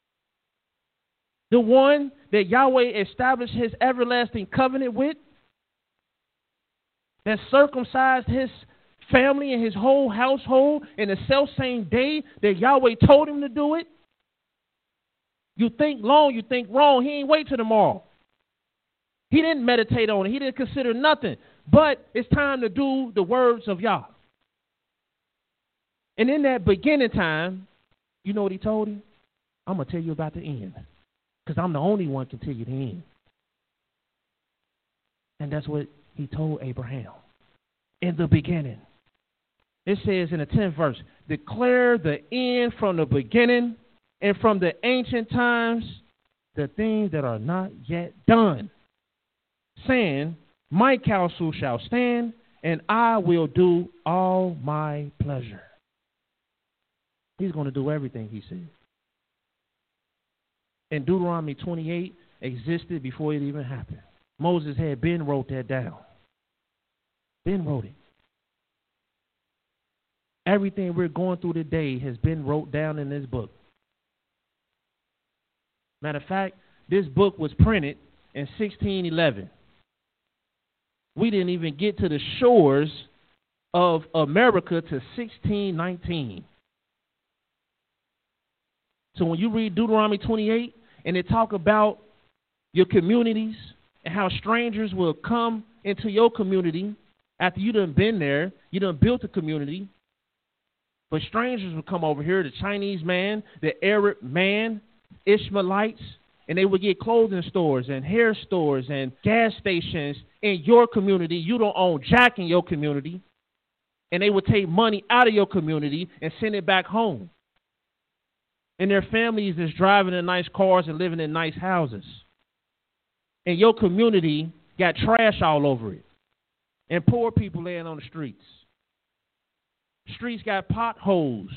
the one that Yahweh established His everlasting covenant with, that circumcised His family and His whole household in the self-same day that Yahweh told Him to do it. You think long, you think wrong. He ain't wait till tomorrow. He didn't meditate on it. He didn't consider nothing. But it's time to do the words of Yah. And in that beginning time, you know what He told him? I'm going to tell you about the end. Because I'm the only one who can tell you the end. And that's what He told Abraham. In the beginning. It says in the tenth verse, declare the end from the beginning and from the ancient times the things that are not yet done, saying, my counsel shall stand, and I will do all my pleasure. He's going to do everything he said. And Deuteronomy twenty-eight existed before it even happened. Moses had been wrote that down. Been wrote it. Everything we're going through today has been wrote down in this book. Matter of fact, this book was printed in sixteen eleven. We didn't even get to the shores of America to sixteen nineteen. So when you read Deuteronomy twenty-eight and they talk about your communities and how strangers will come into your community after you done been there, you done built a community, but strangers will come over here, the Chinese man, the Arab man, Ishmaelites, and they would get clothing stores and hair stores and gas stations in your community. You don't own jack in your community. And they would take money out of your community and send it back home. And their families is driving in nice cars and living in nice houses. And your community got trash all over it. And poor people laying on the streets. Streets got potholes.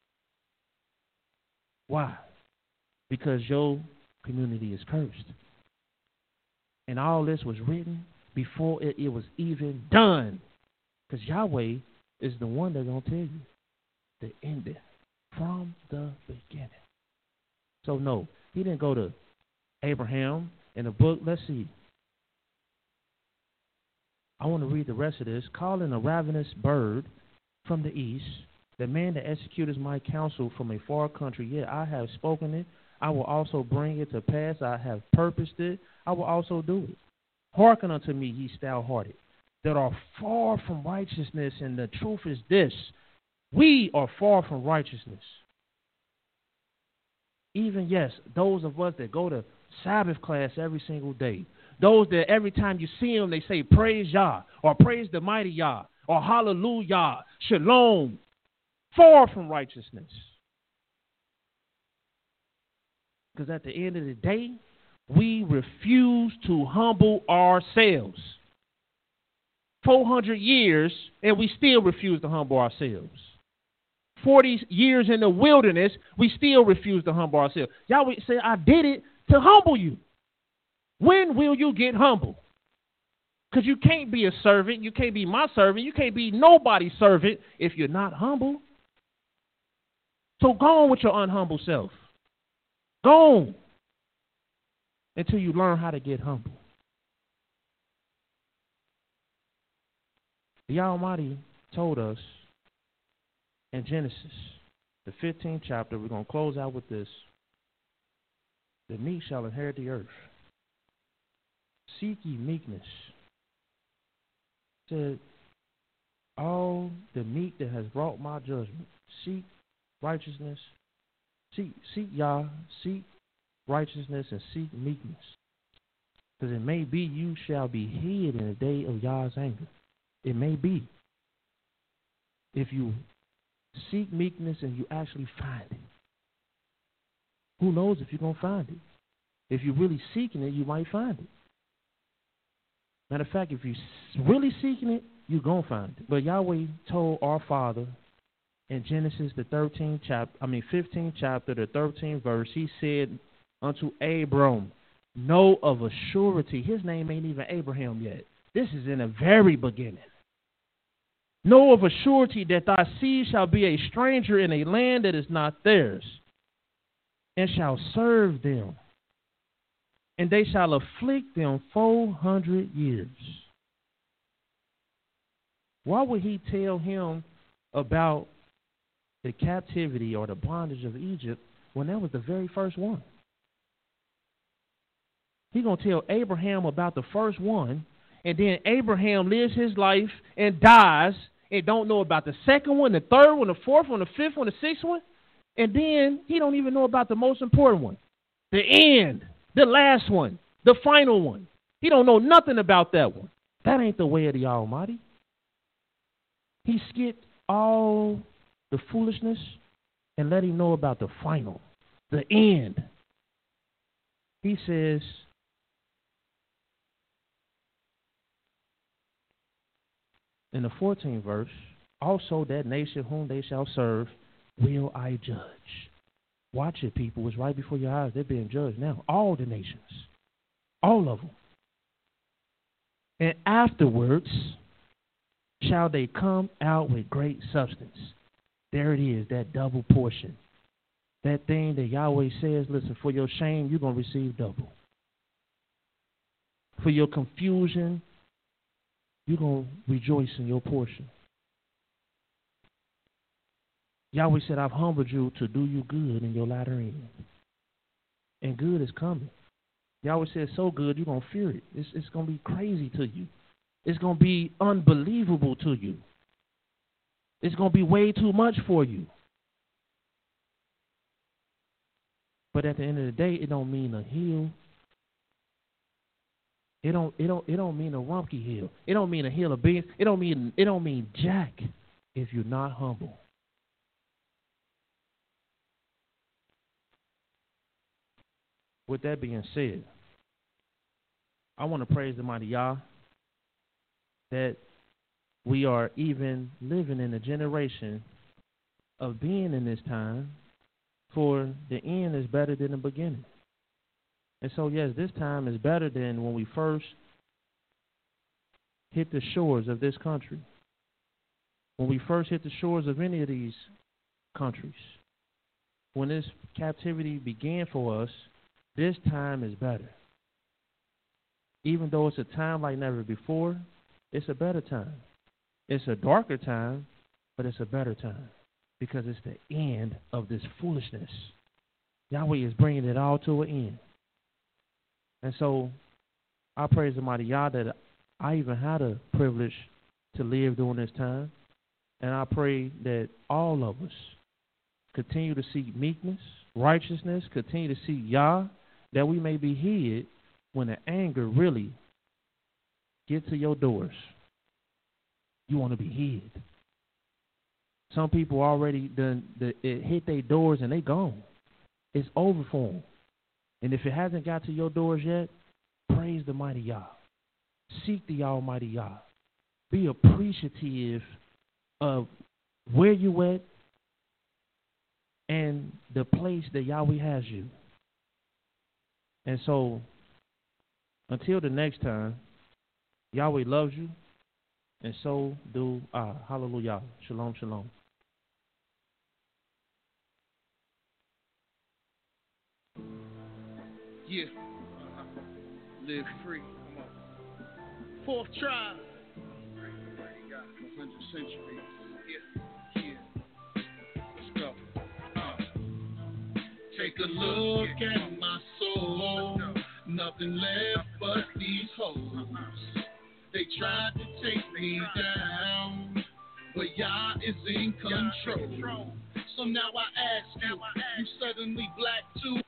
Why? Because your community is cursed. And all this was written before it, it was even done. Because Yahweh is the one that's going to tell you the ending from the beginning. So no, he didn't go to Abraham in the book. Let's see. I want to read the rest of this. Calling a ravenous bird from the east, the man that executeth my counsel from a far country, yet I have spoken it. I will also bring it to pass. I have purposed it. I will also do it. Hearken unto me, ye stout-hearted, that are far from righteousness, and the truth is this: we are far from righteousness. Even, yes, those of us that go to Sabbath class every single day, those that every time you see them, they say, praise Yah, or praise the mighty Yah, or hallelujah, shalom, far from righteousness. Because at the end of the day, we refuse to humble ourselves. four hundred years, and we still refuse to humble ourselves. forty years in the wilderness, we still refuse to humble ourselves. Yahweh said, I did it to humble you. When will you get humble? Because you can't be a servant. You can't be my servant. You can't be nobody's servant if you're not humble. So go on with your unhumble self. Go on until you learn how to get humble. The Almighty told us in Genesis, the fifteenth chapter, we're going to close out with this: the meek shall inherit the earth. Seek ye meekness. Said, all the meek that has brought my judgment, seek righteousness, seek, seek Yah, seek righteousness, and seek meekness. Because it may be you shall be hid in the day of Yah's anger. It may be. If you seek meekness and you actually find it. Who knows if you're going to find it? If you're really seeking it, you might find it. Matter of fact, if you're really seeking it, you're going to find it. But Yahweh told our Father in Genesis, the thirteenth chapter, I mean, fifteenth chapter, the thirteenth verse, he said unto Abram, know of a surety. His name ain't even Abraham yet. This is in the very beginning. Know of a surety that thy seed shall be a stranger in a land that is not theirs, and shall serve them, and they shall afflict them four hundred years. Why would he tell him about the captivity or the bondage of Egypt when that was the very first one? He's going to tell Abraham about the first one, and then Abraham lives his life and dies and don't know about the second one, the third one, the fourth one, the fifth one, the sixth one, and then he don't even know about the most important one, the end, the last one, the final one. He don't know nothing about that one. That ain't the way of the Almighty. He skipped all the foolishness and let him know about the final, the end. He says, in the fourteenth verse, also that nation whom they shall serve, will I judge. Watch it, people. It's right before your eyes. They're being judged now. All the nations. All of them. And afterwards shall they come out with great substance. There it is, that double portion. That thing that Yahweh says, listen, for your shame, you're going to receive double. For your confusion, you're going to rejoice in your portion. Yahweh said, I've humbled you to do you good in your latter end. And good is coming. Yahweh said, so good, you're going to fear it. It's, it's going to be crazy to you. It's going to be unbelievable to you. It's going to be way too much for you. But at the end of the day, it don't mean a hill. It don't it don't it don't mean a Rumpke hill. It don't mean a hill of beans. It don't mean it don't mean jack if you're not humble. With that being said, I want to praise the mighty Yah that we are even living in a generation of being in this time, for the end is better than the beginning. And so, yes, this time is better than when we first hit the shores of this country. When we first hit the shores of any of these countries. When this captivity began for us, this time is better. Even though it's a time like never before, it's a better time. It's a darker time, but it's a better time because it's the end of this foolishness. Yahweh is bringing it all to an end. And so I praise the mighty Yah that I even had a privilege to live during this time. And I pray that all of us continue to seek meekness, righteousness, continue to seek Yah, that we may be hid when the anger really gets to your doors. You want to be hid. Some people already done the, it hit their doors and they gone. It's over for them. And if it hasn't got to your doors yet, praise the mighty Yah. Seek the almighty Yah. Be appreciative of where you at and the place that Yahweh has you. And so, until the next time, Yahweh loves you, and so do I. Hallelujah. Shalom, shalom. Yeah. Uh-huh. Live free. Come on. Fourth tribe. one hundred centuries. Yeah. Yeah. Let's go. Uh. Take a look at my soul. Nothing left but these hoes. They tried to take me down, but Yah is in control. So now I ask you, you suddenly black too?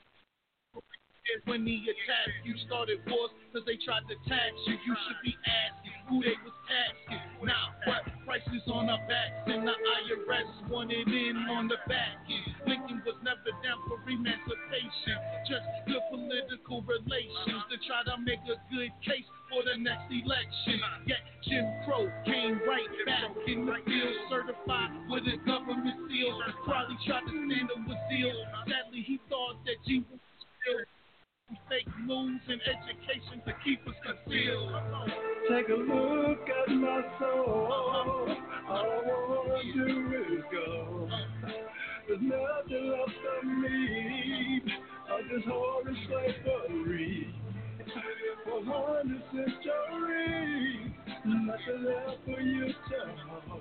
When he attacked you, started wars because they tried to tax you. You should be asking who they was taxing. Now what? Prices on our backs and the I R S wanted in on the back end. Lincoln was never down for emancipation, just good political relations to try to make a good case for the next election. Yet Jim Crow came right back in the field, certified with a government seal. Probably tried to stand up with zeal. Sadly, he thought that G was still fake moves and education to keep us concealed. Take a look at my soul. All I wanna do is go. There's nothing left of me. I just hold a slavery for hundred centuries. Nothing left for you to hold.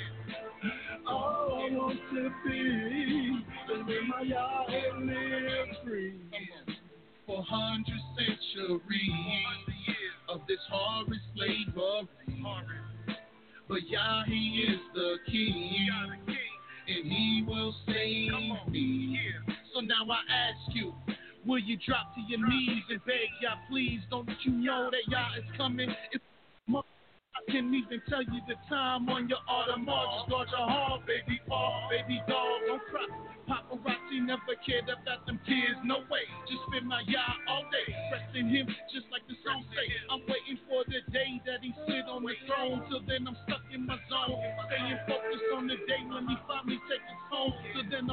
All I want to be is with my Yah and live free. For hundred centuries of this horrid slavery, but Yah, he is the king, and he will save me. So now I ask you, will you drop to your knees and beg Yah, please? Don't you know that Yah is coming? It's I can't even tell you the time on your Audemars. Just guard your heart, baby ball, baby doll, don't cry. Paparazzi never cared about them kids, no way. Just spend my Yah all day, resting him just like the song say. I'm waiting for the day that he sit on the throne. Till then I'm stuck in my zone, staying focused on the day when he finally takes us home. Till then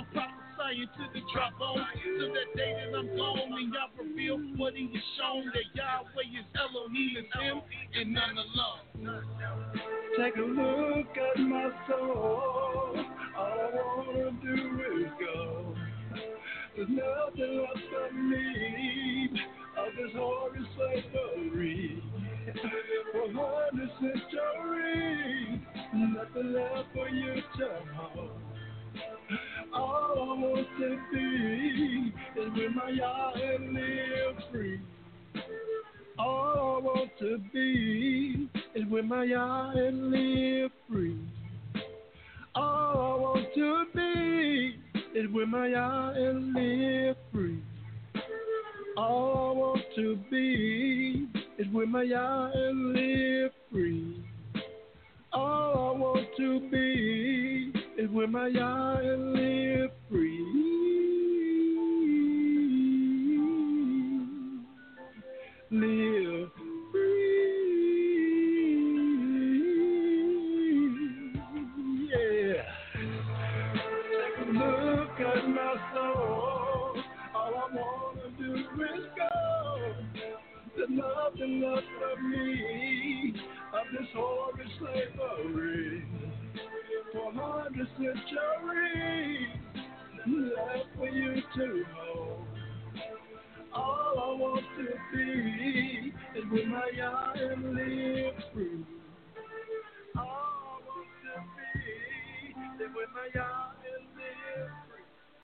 Elohim is him and none alone. Take a look at my soul. All I wanna do is go. There's nothing left of me of this horrid slavery. For hundred centuries, nothing left for you to hold. All I want to be is with my Yah and live free. All I want to be is with my Yah and live free. All I want to be is with my Yah and live free. All I want to be is with my Yah and live free. All I want to be is with my Yah and live free. Live free. Yeah. Take a look at my soul. All I wanna do is go. There's nothing left of me of this horrid slavery. For hundred centuries, nothing left for you to hold. All I want to be is with my Yah and live free.